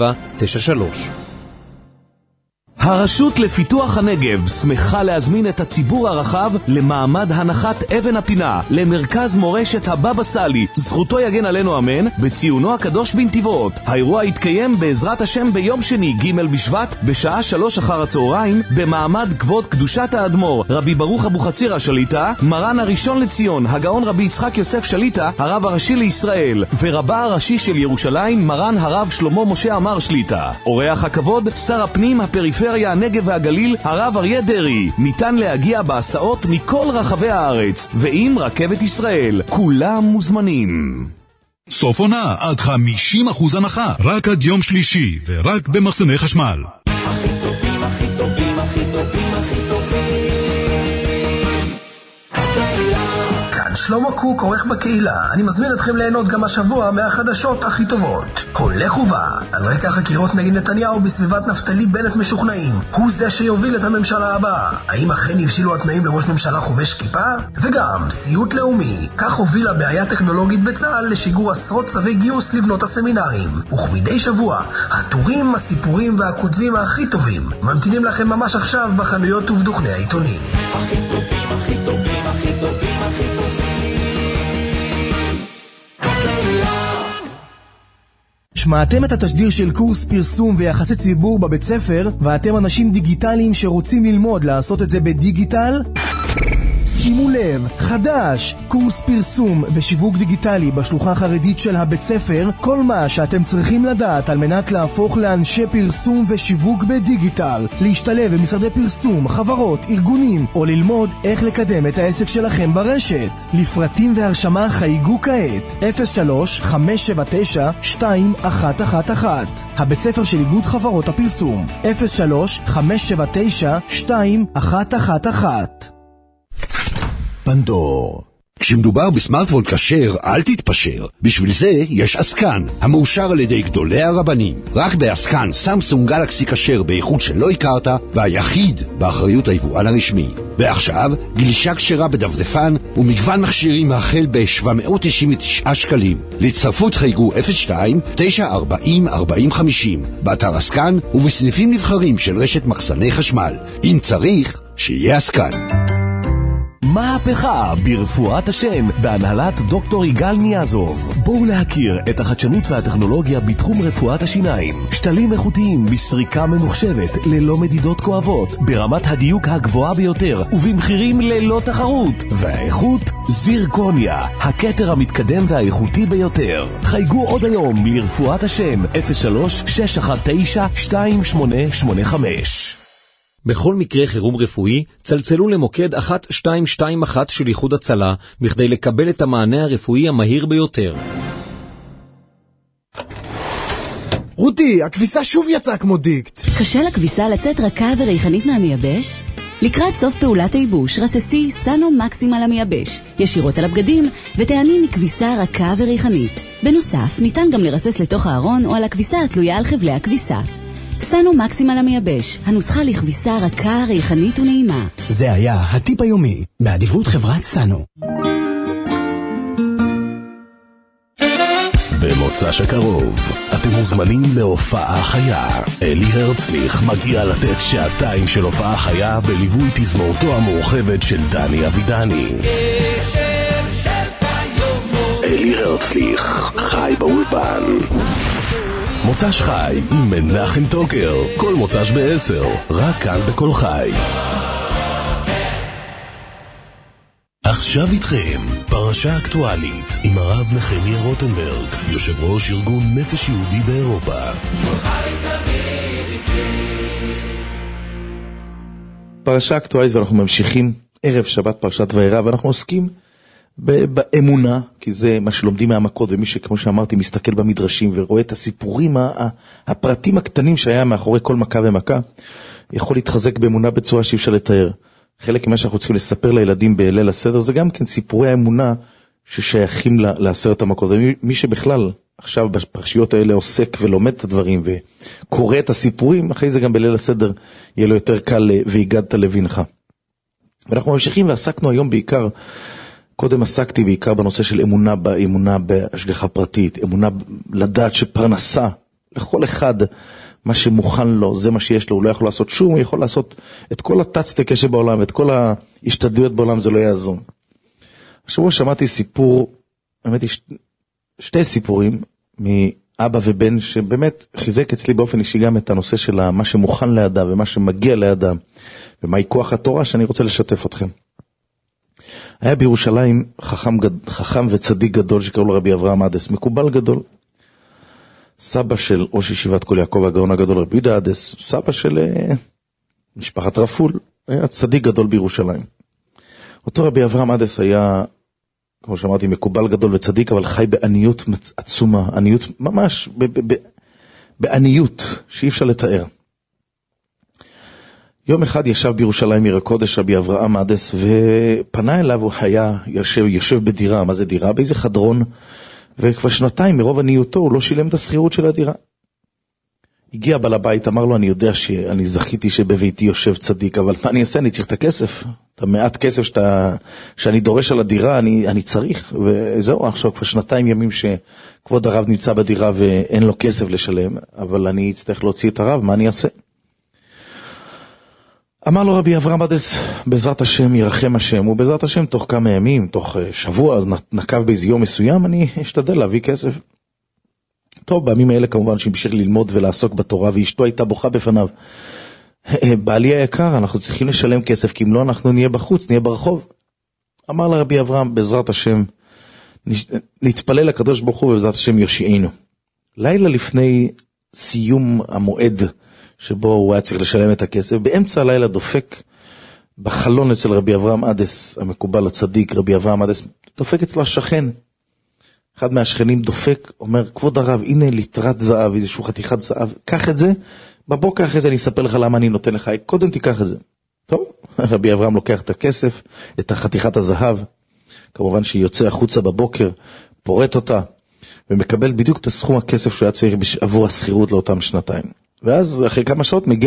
הרשות לפיתוח הנגב שמחה להזמין את הציבור הרחב למעמד הנחת אבן הפינה למרכז מורשת הבבא סאלי, זכותו יגן עלינו אמן, בציונו הקדוש בנתיבות. האירוע יתקיים בעזרת השם ביום שני ג' בשבט בשעה 3 אחר הצהריים במעמד כבוד קדושת האדמו"ר רבי ברוך אבוחצירא שליט"א, מרן הראשון לציון הגאון רבי יצחק יוסף שליט"א, הרב הראשי לישראל, ורבה הראשי של ירושלים מרן הרב שלמה משה עמר שליט"א. אורח הכבוד שר הפנים הפריפריה הנגב והגליל הרב אריה דרעי. ניתן להגיע בהסעות מכל רחבי הארץ ועם רכבת ישראל. כולם מוזמנים. סוף עונה עד 50% הנחה, רק עד יום שלישי ורק במחסני חשמל. הכי טובים, הכי טובים, הכי טובים, הכי טובים. כאן שלמה קוק, עורך בקהילה. אני מזמין אתכם ליהנות גם השבוע מהחדשות הכי טובות. הולך ובא, על רקע החקירות נגד נתניהו בסביבת נפתלי בנט משוכנעים, הוא זה שיוביל את הממשלה הבאה. האם אכן הבשילו התנאים לראש ממשלה חובש כיפה? וגם סיוט לאומי, כך הובילה בעיה טכנולוגית בצה"ל לשיגור עשרות צווי גיוס לבנות הסמינרים. וכמדי שבוע, הטורים, הסיפורים והכותבים הכי טובים ממתינים לכם ממש עכשיו בחנויות ובדוכני העיתונים. הכי טובים, הכי טובים, הכי טובים, הכי טובים. שמעתם את התשדיר של קורס פרסום ויחסי ציבור בבית ספר, ואתם אנשים דיגיטליים שרוצים ללמוד לעשות את זה בדיגיטל? שימו לב, חדש, קורס פרסום ושיווק דיגיטלי בשלוחה החרדית של הבית ספר, כל מה שאתם צריכים לדעת על מנת להפוך לאנשי פרסום ושיווק בדיגיטל, להשתלב במשרדי פרסום, חברות, ארגונים, או ללמוד איך לקדם את העסק שלכם ברשת. לפרטים והרשמה חייגו כעת 03-579-2111. הבית ספר של איגוד חברות הפרסום 03-579-2111. פנדור. כשמדובר בסמארטפון כשר, אל תתפשר. בשביל זה יש אסקן, המאושר על ידי גדולי הרבנים. רק באסקן סמסונג גלקסי כשר באיכות שלא הכרת, והיחיד באחריות היבואן הרשמי. ועכשיו, גלישה כשרה בדפדפן ומגוון מכשירים החל ב-799 שקלים. להצטרפות חייגו 02-940-4050 באתר אסקן ובסניפים נבחרים של רשת מחסני חשמל. אם צריך, שיהיה אסקן. מהפכה ברפואת השן בהנהלת דוקטור יגאל ניאזוב. בואו להכיר את החדשנות והטכנולוגיה בתחום רפואת השיניים. שתלים איכותיים בסריקה ממוחשבת ללא מדידות כואבות, ברמת הדיוק הגבוהה ביותר ובמחירים ללא תחרות. והאיכות זירקוניה, הכתר המתקדם והאיכותי ביותר. חייגו עוד היום לרפואת השן 03-619-2885. בכל מקרה חירום רפואי, צלצלו למוקד 1221 של איחוד הצלה, בכדי לקבל את המענה הרפואי המהיר ביותר. רותי, הכביסה שוב יצאה כמו דיקט. קשה לכביסה לצאת רכה וריחנית מהמייבש? לקראת סוף פעולת הייבוש, רססי סנו מקסימל המייבש, ישירות על הבגדים, ותעני מכביסה רכה וריחנית. בנוסף, ניתן גם לרסס לתוך הארון או על הכביסה התלויה על חבלי הכביסה. סנו מקסימל המייבש, הנוסחה לכביסה רכה, ריחנית ונעימה. זה היה הטיפ היומי, באדיבות חברת סנו. במוצ"ש הקרוב, אתם מוזמנים להופעה חיה. אלי הרצליך מגיע לתת שעתיים של הופעה חיה בליווי תזמורתו המורחבת של דני אבידני. אלי הרצליך, חי באולפן. מוצ"ש חי עם מנחם טוקר, כל מוצ"ש ב-10, רק כאן בכל חי. עכשיו איתכם, פרשה אקטואלית עם הרב נחמיה רוטנברג, יושב ראש ארגון נפש יהודי באירופה. פרשה אקטואלית, ואנחנו ממשיכים ערב שבת פרשת וירא, ואנחנו עוסקים באמונה, כי זה מה שלומדים מהמכות, ומי שכמו שאמרתי מסתכל במדרשים ורואה את הסיפורים, הפרטים הקטנים שהיה מאחורי כל מכה ומכה, יכול להתחזק באמונה בצורה שאי אפשר לתאר. חלק ממה שאנחנו צריכים לספר לילדים בליל הסדר, זה גם כן סיפורי האמונה ששייכים לעשרת המכות. ומי שבכלל עכשיו בפרשיות האלה עוסק ולומד את הדברים וקורא את הסיפורים, אחרי זה גם בליל הסדר יהיה לו יותר קל והגדת לבינך. ואנחנו ממשיכים ועסקנו היום בעיקר, קודם עסקתי בעיקר בנושא של אמונה בהשגחה פרטית, אמונה לדעת שפרנסה לכל אחד מה שמוכן לו, זה מה שיש לו, הוא לא יכול לעשות שום, הוא יכול לעשות את כל התצטקה שבעולם, את כל ההשתדלויות בעולם, זה לא יעזור. השבוע שמעתי סיפור, באמת שתי סיפורים מאבא ובן, שבאמת חיזק אצלי באופן אישי גם את הנושא של מה שמוכן לאדם ומה שמגיע לאדם, ומהי כוח התורה שאני רוצה לשתף אתכם. היה בירושלים חכם וצדיק גדול שקראו לו רבי אברהם עדס, מקובל גדול. סבא של ראש ישיבת כל יעקב הגאון הגדול רבי יהודה עדס, סבא של משפחת רפול, היה צדיק גדול בירושלים. אותו רבי אברהם עדס היה, כמו שאמרתי, מקובל גדול וצדיק, אבל חי בעניות עצומה, עניות ממש, בעניות שאי אפשר לתאר. יום אחד ישב בירושלים עיר הקודש רבי אברהם עדס, ופנה אליו, הוא היה יושב בדירה. מה זה דירה? באיזה חדרון, וכבר שנתיים מרוב עניותו הוא לא שילם את השכירות של הדירה. הגיע בעל הבית, אמר לו, אני יודע שאני זכיתי שבביתי יושב צדיק, אבל מה אני אעשה? אני צריך את הכסף. את המעט כסף שאני דורש על הדירה, אני צריך. וזהו, עכשיו כבר שנתיים ימים שכבוד הרב נמצא בדירה ואין לו כסף לשלם, אבל אני אצטרך להוציא את הרב, מה אני אעשה? אמר לו רבי אברהם עדס, בעזרת השם ירחם השם, ובעזרת השם תוך כמה ימים, תוך שבוע, נקב באיזה יום מסוים, אני אשתדל להביא כסף. טוב, בימים האלה כמובן שהמשיך ללמוד ולעסוק בתורה, ואשתו הייתה בוכה בפניו. בעלי היקר, אנחנו צריכים לשלם כסף, כי אם לא אנחנו נהיה בחוץ, נהיה ברחוב. אמר לרבי אברהם, בעזרת השם, נתפלל לקדוש ברוך הוא, ובעזרת השם יושיענו. לילה לפני סיום המועד, שבו הוא היה צריך לשלם את הכסף, באמצע הלילה דופק בחלון אצל רבי אברהם עדס, המקובל הצדיק, רבי אברהם עדס, דופק אצלו השכן. אחד מהשכנים דופק, אומר, כבוד הרב, הנה ליטרת זהב, איזשהו חתיכת זהב, קח את זה, בבוקר אחרי זה אני אספר לך למה אני נותן לך, קודם תיקח את זה. טוב, רבי אברהם לוקח את הכסף, את החתיכת הזהב, כמובן שיוצא החוצה בבוקר, פורט אותה, ומקבל בדיוק את הסכום הכסף שהוא היה צריך עבור הסחירות לאותם שנתיים. ואז אחרי כמה שעות מגיע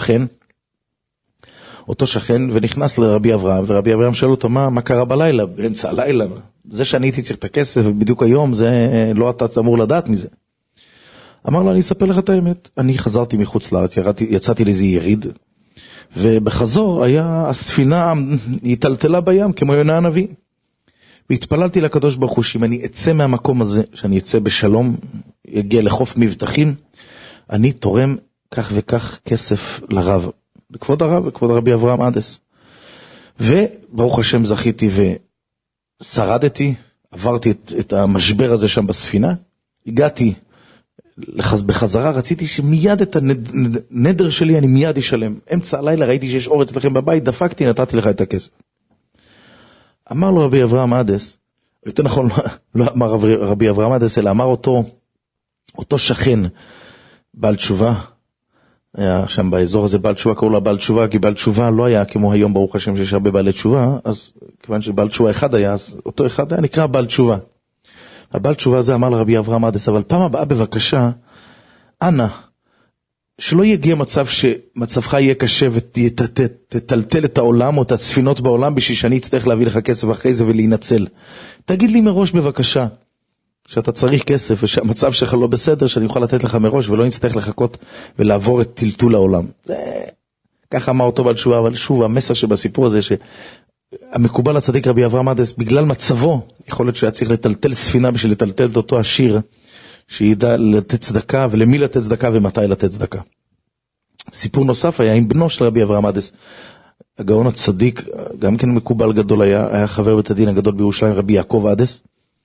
אותו שכן ונכנס לרבי אברהם, ורבי אברהם שואל אותו, מה קרה בלילה, באמצע הלילה? זה שאני הייתי צריך את הכסף, ובדיוק היום זה לא אתה אמור לדעת מזה. אמר לו, אני אספר לך את האמת, אני חזרתי מחוץ לארץ, יצאתי לאיזה יריד, ובחזור היה הספינה התלתלה בים כמו יונה הנביא. והתפללתי לקדוש ברוך הוא שאם אני אצא מהמקום הזה, שאני אצא בשלום, יגיע לחוף מבטחים, אני תורם כך וכך כסף לרב, לכבוד הרב, לכבוד רבי אברהם עדס. וברוך השם זכיתי ושרדתי, עברתי את המשבר הזה שם בספינה, הגעתי בחזרה, רציתי שמיד את הנדר שלי אני מיד אשלם. אמצע הלילה ראיתי שיש אור אצלכם בבית, דפקתי, נתתי לך את הכסף. אמר לו רבי אברהם עדס, יותר נכון לא אמר רבי אברהם עדס, אלא אמר אותו שכן, בעל תשובה, היה שם באזור הזה בעל תשובה, קראו לו בעל תשובה, כי בעל תשובה לא היה כמו היום ברוך השם שיש הרבה בעלי תשובה, אז כיוון שבעל תשובה אחד היה, אז אותו אחד היה נקרא בעל תשובה. הבעל תשובה הזה אמר לרבי אברהם עדס, אבל פעם הבאה בבקשה, אנא, שלא יגיע מצב שמצבך יהיה קשה ותטלטל את העולם או את הספינות בעולם בשביל שאני אצטרך להביא לך כסף אחרי זה ולהינצל. תגיד לי מראש בבקשה, שאתה צריך כסף ושהמצב שלך לא בסדר, שאני אוכל לתת לך מראש ולא נצטרך לחכות ולעבור את טלטול העולם. ככה אמר אותו בעל תשובה, אבל שוב, המסר שבסיפור הזה, שהמקובל הצדיק רבי אברהם עדס, בגלל מצבו, יכול להיות שהיה צריך לטלטל ספינה בשביל לטלטל את אותו עשיר, שידע לתת צדקה ולמי לתת צדקה ומתי לתת צדקה. סיפור נוסף היה עם בנו של רבי אברהם עדס, הגאון הצדיק, גם כן מקובל גדול היה חבר בית הדין הגדול בירושלים, רבי יעקב עדס,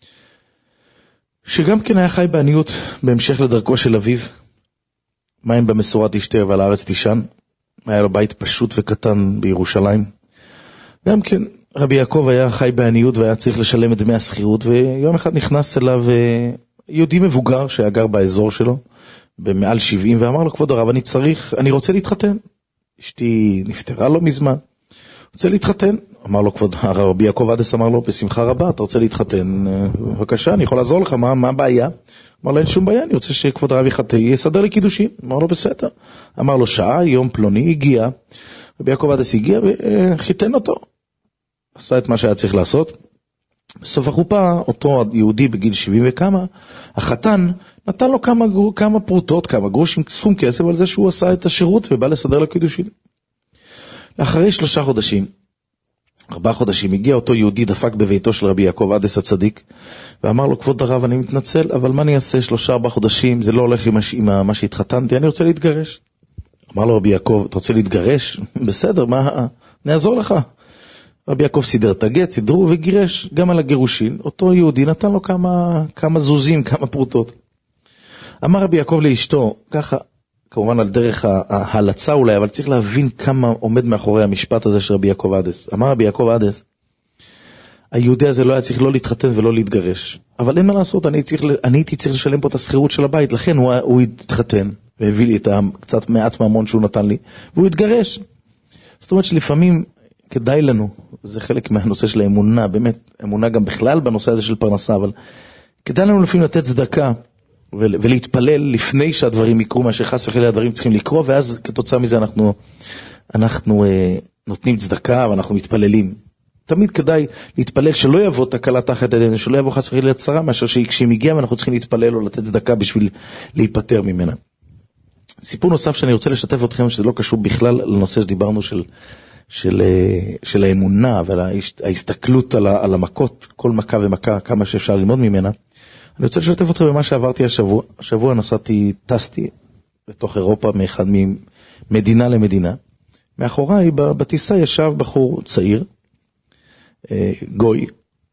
שגם כן היה חי בעניות בהמשך לדרכו של אביו, מים במסורה תשתה ועל הארץ תישן, היה לו בית פשוט וקטן בירושלים. גם כן רבי יעקב היה חי בעניות והיה צריך לשלם את דמי השכירות, ויום אחד נכנס אליו יהודי מבוגר שהיה גר באזור שלו, במעל 70, ואמר לו, כבוד הרב, אני רוצה להתחתן. אשתי נפטרה לו מזמן, רוצה להתחתן. אמר לו, כבוד הרב, רבי יעקב עדס אמר לו, בשמחה רבה, אתה רוצה להתחתן, בבקשה, אני יכול לעזור לך, מה הבעיה? אמר לו, אין שום בעיה, אני רוצה שכבוד הרב יסדר לי קידושים. אמר לו, בסדר. אמר לו, שעה, יום פלוני, הגיע, רבי יעקב עדס הגיע וחיתן אותו. עשה את מה שהיה צריך לעשות. בסוף החופה, אותו יהודי בגיל 70 וכמה, החתן נתן לו כמה פרוטות, כמה גרושים, סכום כסף על זה שהוא עשה את השירות ובא לסדר לקידושים. לאחרי 3 חודשים, 4 חודשים, הגיע אותו יהודי, דפק בביתו של רבי יעקב עדס הצדיק, ואמר לו, כבוד הרב, אני מתנצל, אבל מה אני אעשה 3-4 חודשים, זה לא הולך עם מה שהתחתנתי, אני רוצה להתגרש. אמר לו רבי יעקב, אתה רוצה להתגרש? בסדר, נעזור לך. רבי יעקב סידר את הגט, סידרו וגירש גם על הגירושין. אותו יהודי נתן לו כמה זוזים, כמה פרוטות. אמר רבי יעקב לאשתו, ככה, כמובן על דרך ההלצה אולי, אבל צריך להבין כמה עומד מאחורי המשפט הזה של רבי יעקב עדס. אמר רבי יעקב עדס, היהודי הזה לא היה צריך לא להתחתן ולא להתגרש. אבל אין מה לעשות, אני הייתי צריך לשלם פה את השכירות של הבית, לכן הוא התחתן, והביא לי את קצת מעט ממון שהוא נתן לי, והוא התגרש. זאת אומרת שלפעמים כדאי לנו, זה חלק מהנושא של האמונה, באמת, אמונה גם בכלל בנושא הזה של פרנסה, אבל כדאי לנו לפעמים לתת צדקה, ולהתפלל לפני שהדברים יקרו, מה שחס וחלילה הדברים צריכים לקרות, ואז כתוצאה מזה אנחנו נותנים צדקה ואנחנו מתפללים. תמיד כדאי להתפלל שלא יבוא תקלה תחת ידינו, שלא יבוא חס וחלילה צרה, מאשר שכשהיא מגיעה ואנחנו צריכים להתפלל או לתת צדקה בשביל להיפטר ממנה. סיפור נוסף שאני רוצה לשתף אתכם, שזה לא קשור בכלל לנושא שדיברנו של האמונה וההסתכלות על המכות, כל מכה ומכה, כמה שאפשר ללמוד ממנה. אני רוצה לשתף אתכם במה שעברתי השבוע. השבוע טסתי בתוך אירופה מאחד ממדינה למדינה. מאחוריי בטיסה ישב בחור צעיר, גוי,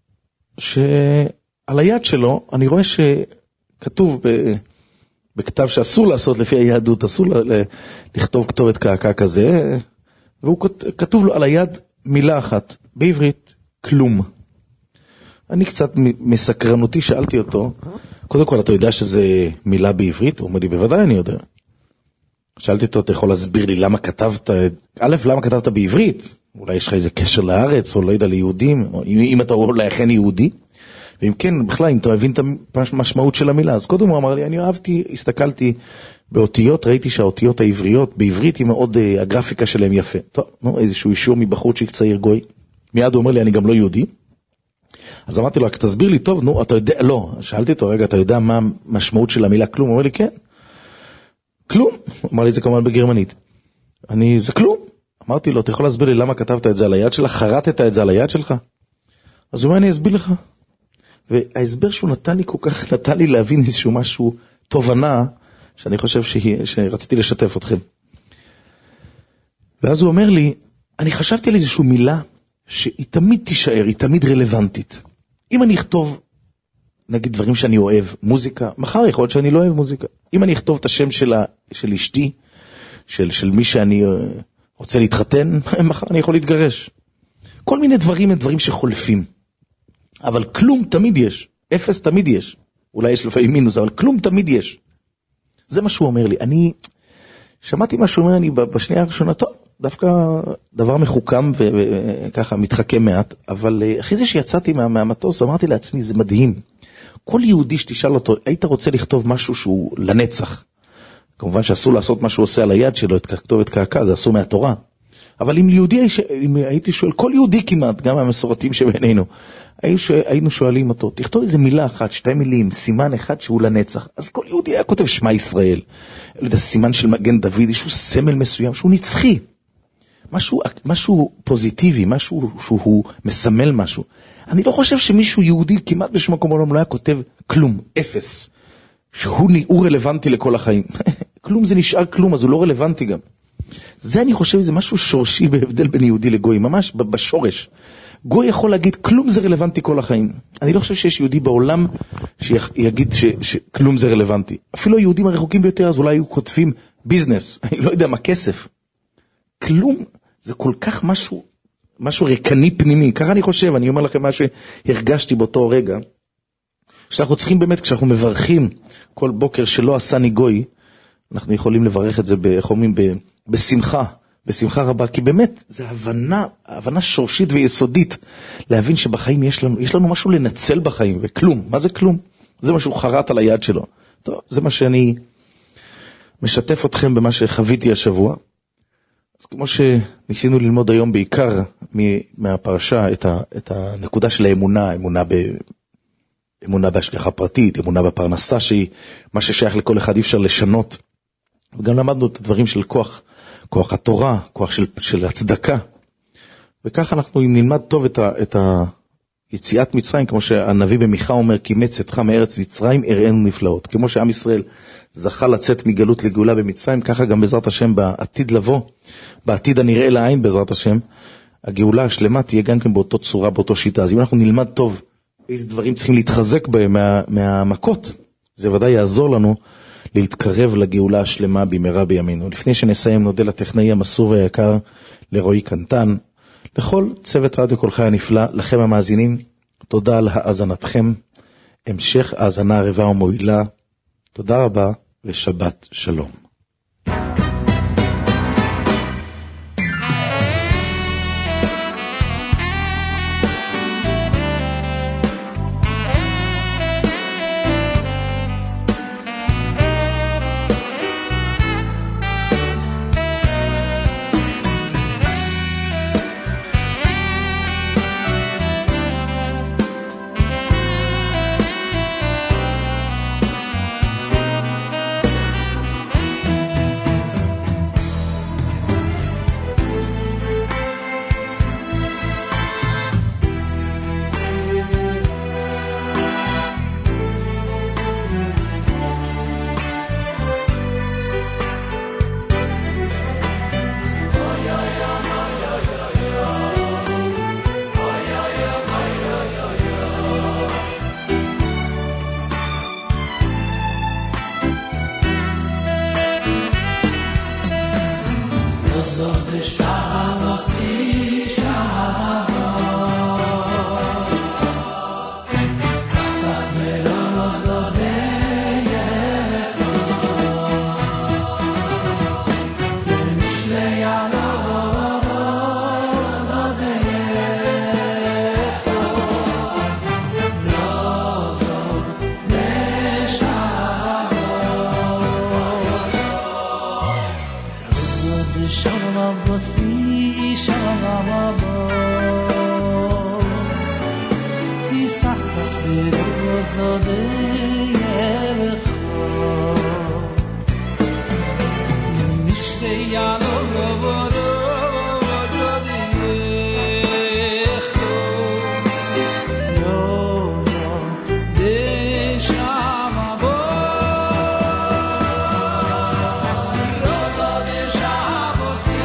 שעל היד שלו אני רואה שכתוב בכתב שאסור לעשות לפי היהדות, אסור לכתוב כתובת קעקע כזה, והוא כתוב לו על היד מילה אחת, בעברית, כלום. אני קצת מסקרנותי שאלתי אותו, קודם כל אתה יודע שזה מילה בעברית? הוא אומר לי, בוודאי אני יודע. שאלתי אותו, אתה יכול להסביר לי למה כתבת, למה כתבת בעברית? אולי יש לך איזה קשר לארץ, או לא יודע ליהודים, או אם אתה אולי אכן יהודי, ואם כן, בכלל, אם אתה מבין את המשמעות של המילה, אז קודם הוא אמר לי, אני אהבתי, הסתכלתי באותיות, ראיתי שהאותיות העבריות, בעברית היא מאוד, הגרפיקה שלהם יפה. טוב, איזשהו אישור מבחורצ'יק צעיר גוי, מיד הוא אומר לי, אני גם לא יהודי. אז אמרתי לו, רק תסביר לי טוב, אתה יודע, לא, שאלתי אותו, רגע, אתה יודע מה המשמעות של המילה כלום? הוא אומר לי, כן. כלום. הוא אמר לי, זה כמובן בגרמנית. זה כלום. אמרתי לו, אתה יכול להסביר לי למה כתבת את זה על היד שלך? חרטת את זה על היד שלך? אז הוא אומר, אני אסביר לך. וההסבר שהוא נתן לי כל כך, נתן לי להבין איזשהו משהו, תובנה, שאני חושב שרציתי לשתף אתכם. ואז הוא אומר לי, אני חשבתי על איזשהו מילה, שהיא תמיד תישאר, היא תמיד רלוונטית. אם אני אכתוב, נגיד דברים שאני אוהב, מוזיקה, מחר יכול להיות שאני לא אוהב מוזיקה. אם אני אכתוב את השם של אשתי, של מי שאני רוצה להתחתן, מחר אני יכול להתגרש. כל מיני דברים הם דברים שחולפים. אבל כלום תמיד יש, אפס תמיד יש. אולי יש לפעמים מינוס, אבל כלום תמיד יש. זה מה שהוא אומר לי. אני שמעתי מה שהוא אומר, אני בשנייה הראשונה, טוב, דווקא דבר מחוכם וככה מתחכם מעט, אבל אחרי זה שיצאתי מהמטוס, אמרתי לעצמי, זה מדהים. כל יהודי שתשאל אותו, היית רוצה לכתוב משהו שהוא לנצח? כמובן שאסור לעשות מה שהוא עושה על היד שלו, את כתובת קעקע, זה אסור מהתורה. אבל אם הייתי שואל, כל יהודי כמעט, גם המסורתיים שבינינו, היינו שואלים אותו, תכתוב איזה מילה אחת, 2 מילים, סימן אחד שהוא לנצח. אז כל יהודי היה כותב שמע ישראל, סימן של מגן דוד, איזשהו סמל מסוים, שהוא נצחי. משהו פוזיטיבי, משהו שהוא מסמל משהו. אני לא חושב שמישהו יהודי כמעט בשום מקום בעולם לא היה כותב כלום, אפס, שהוא רלוונטי לכל החיים. כלום זה נשאר כלום, אז הוא לא רלוונטי גם. זה אני חושב, זה משהו שורשי בהבדל בין יהודי לגוי, ממש בשורש. גוי יכול להגיד, כלום זה רלוונטי כל החיים. אני לא חושב שיש יהודי בעולם שיגיד שכלום זה רלוונטי. אפילו היהודים הרחוקים ביותר, אז אולי היו כותבים ביזנס, אני לא יודע מה כסף. כלום זה כל כך משהו ריקני פנימי. ככה אני חושב, אני אומר לכם מה שהרגשתי באותו רגע, שאנחנו צריכים באמת, כשאנחנו מברכים כל בוקר שלא עשני גוי, אנחנו יכולים לברך את זה בשמחה, בשמחה רבה, כי באמת זה הבנה שורשית ויסודית, להבין שבחיים יש לנו משהו לנצל בחיים, וכלום, מה זה כלום? זה משהו חרט על היד שלו. טוב, זה מה שאני משתף אתכם במה שחוויתי השבוע. אז כמו שניסינו ללמוד היום בעיקר מהפרשה את הנקודה של האמונה, אמונה בהשגחה פרטית, אמונה בפרנסה שהיא מה ששייך לכל אחד, אי אפשר לשנות. וגם למדנו את הדברים של כוח התורה, כוח של הצדקה. וכך אנחנו נלמד טוב את היציאת מצרים, כמו שהנביא במיכה אומר, כי מצאתך מארץ מצרים הראינו נפלאות. כמו שעם ישראל זכה לצאת מגלות לגאולה במצרים, ככה גם בעזרת השם בעתיד לבוא, בעתיד הנראה לעין בעזרת השם, הגאולה השלמה תהיה גם כן באותו צורה, באותו שיטה. אז אם אנחנו נלמד טוב איזה דברים צריכים להתחזק בהם מהמכות, זה ודאי יעזור לנו להתקרב לגאולה השלמה במהרה בימינו. לפני שנסיים נודה לטכנאי המסור והיקר, לרועי קנטן, לכל צוות רדיו כל חי הנפלא, לכם המאזינים, תודה על האזנתכם, המשך האזנה ערבה ומועילה, תודה רבה ושבת שלום. Pisachtas berozo de yerecho Mishte yalo rozo de yerecho Rozo de shavavo Rozo de shavosi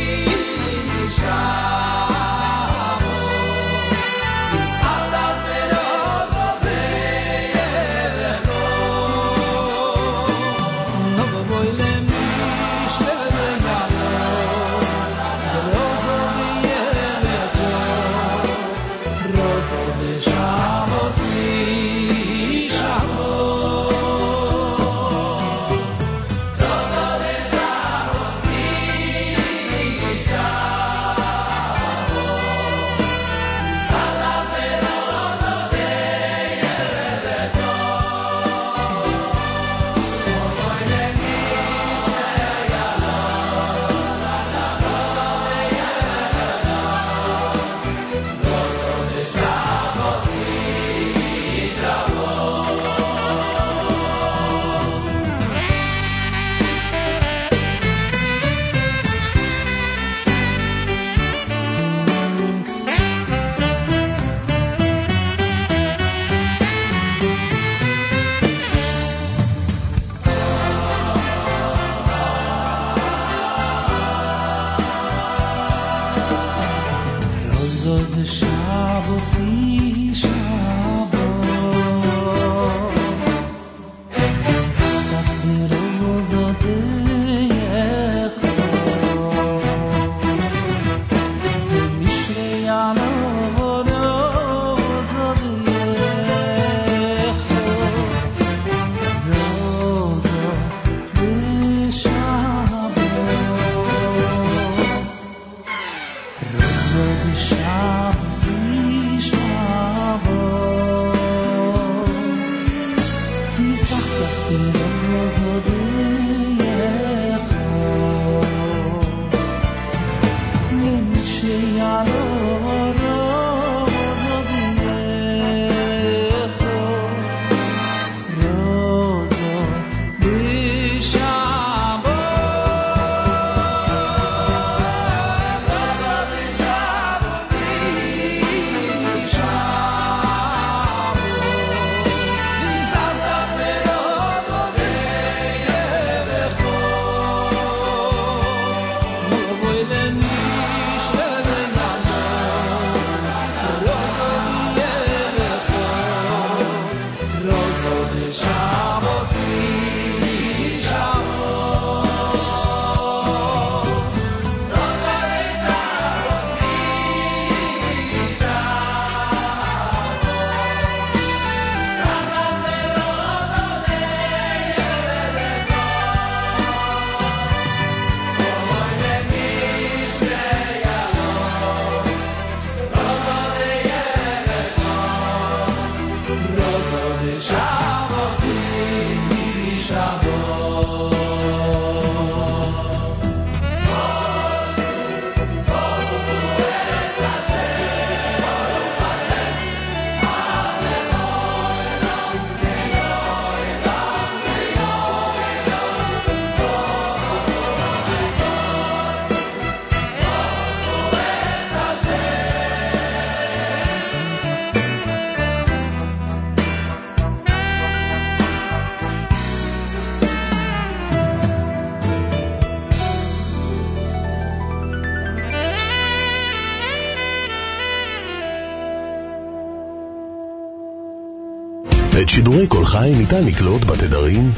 את שידורי כל חי ניתן לקלוט בתדרים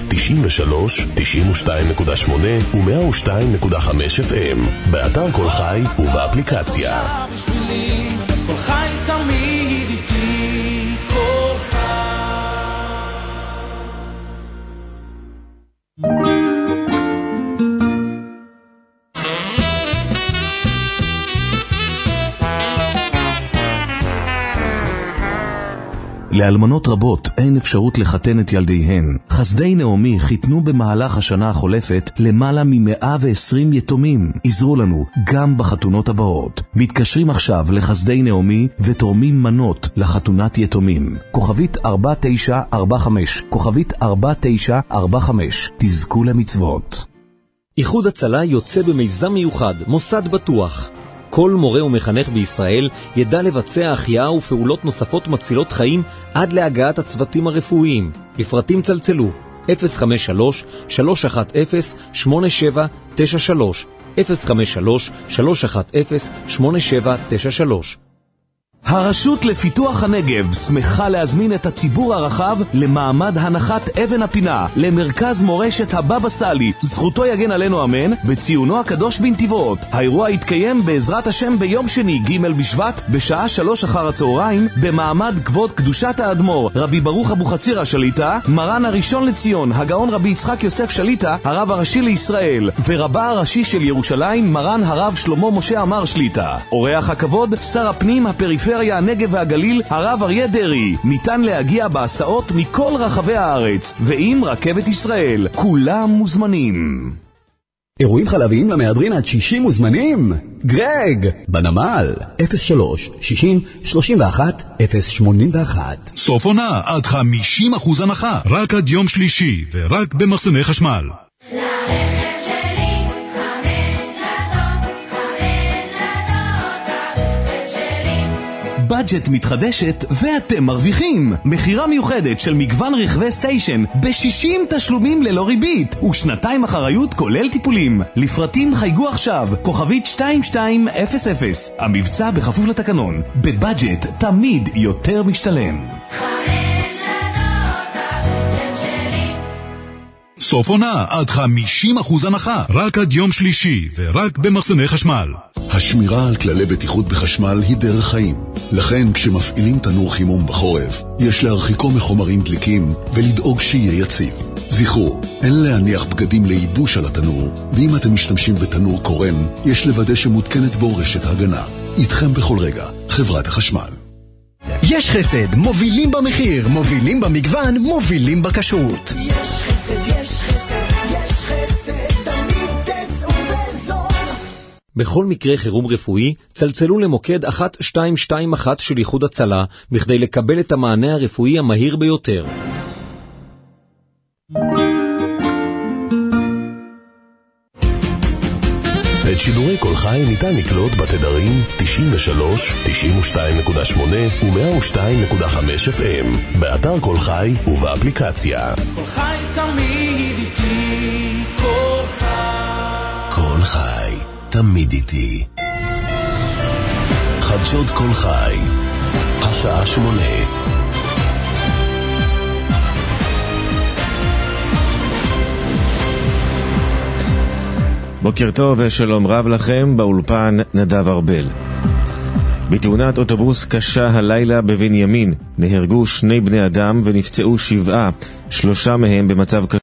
93, 92.8 ו-102.5 FM, באתר כל חי ובאפליקציה. כל חי תמיד איתי, כל חי. לאלמנות רבות אין אפשרות לחתן את ילדיהן. חסדי נעמי חיתנו במהלך השנה החולפת למעלה מ-120 יתומים. עזרו לנו גם בחתונות הבאות. מתקשרים עכשיו לחסדי נעמי ותורמים מנות לחתונת יתומים. כוכבית 4945, כוכבית 4945. תזכו למצוות. איחוד הצלה יוצא במיזם מיוחד, מוסד בטוח. כל מורה ומחנך בישראל ידע לבצע החייאה ופעולות נוספות מצילות חיים עד להגעת הצוותים הרפואיים. לפרטים צלצלו 053-310-8793, 053-310-8793. הרשות לפיתוח הנגב שמחה להזמין את הציבור הרחב למעמד הנחת אבן הפינה למרכז מורשת הבבא סאלי, זכותו יגן עלינו אמן, בציונו הקדוש בנתיבות. האירוע יתקיים בעזרת השם ביום שני ג' בשבט בשעה 3 אחר הצהריים במעמד כבוד קדושת האדמו"ר רבי ברוך אבוחצירא השליטה, מרן הראשון לציון הגאון רבי יצחק יוסף שליטה, הרב הראשי לישראל, ורבה הראשי של ירושלים מרן הרב שלמה משה עמר שליטה. אורח הכבוד שר הפנים הפריפריה הנגב והגליל הרב אריה דרעי. ניתן להגיע בהסעות מכל רחבי הארץ ועם רכבת ישראל. כולם מוזמנים. אירועים חלביים למהדרין עד 60 מוזמנים? גרג! בנמל 03-60-31-081. סוף עונה עד 50% הנחה, רק עד יום שלישי ורק במחסני חשמל. בדג'ט מתחדשת ואתם מרוויחים. מחירה מיוחדת של מגוון רכבי סטיישן ב-60 תשלומים ללא ריבית ושנתיים אחריות כולל טיפולים. לפרטים חייגו עכשיו כוכבית 2200. המבצע בכפוף לתקנון. בבדג'ט תמיד יותר משתלם. סוף עונה עד 50% הנחה, רק עד יום שלישי ורק במחסני חשמל. השמירה על כללי בטיחות בחשמל היא דרך חיים. לכן כשמפעילים תנור חימום בחורף, יש להרחיקו מחומרים דליקים ולדאוג שיהיה יציב. זכרו, אין להניח בגדים לייבוש על התנור, ואם אתם משתמשים בתנור קורם, יש לוודא שמותקנת בו רשת הגנה. איתכם בכל רגע, חברת החשמל. יש חסד, מובילים במחיר, מובילים במגוון, מובילים בכשרות. יש חסד, יש חסד, יש חסד, תמיד תצאו בזול. בכל מקרה חירום רפואי, צלצלו למוקד 1221 של איחוד הצלה, בכדי לקבל את המענה הרפואי המהיר ביותר. את שידורי כל חי ניתן לקלוט בתדרים 93, 92.8 ו-102.5 FM, באתר כל חי ובאפליקציה. כל חי תמיד איתי, כל חי. כל חי תמיד איתי. חדשות כל חי, השעה 8. בוקר טוב ושלום רב לכם, באולפן נדב ארבל. בתאונת אוטובוס קשה הלילה בבנימין נהרגו 2 בני אדם ונפצעו 7, 3 מהם במצב קשה.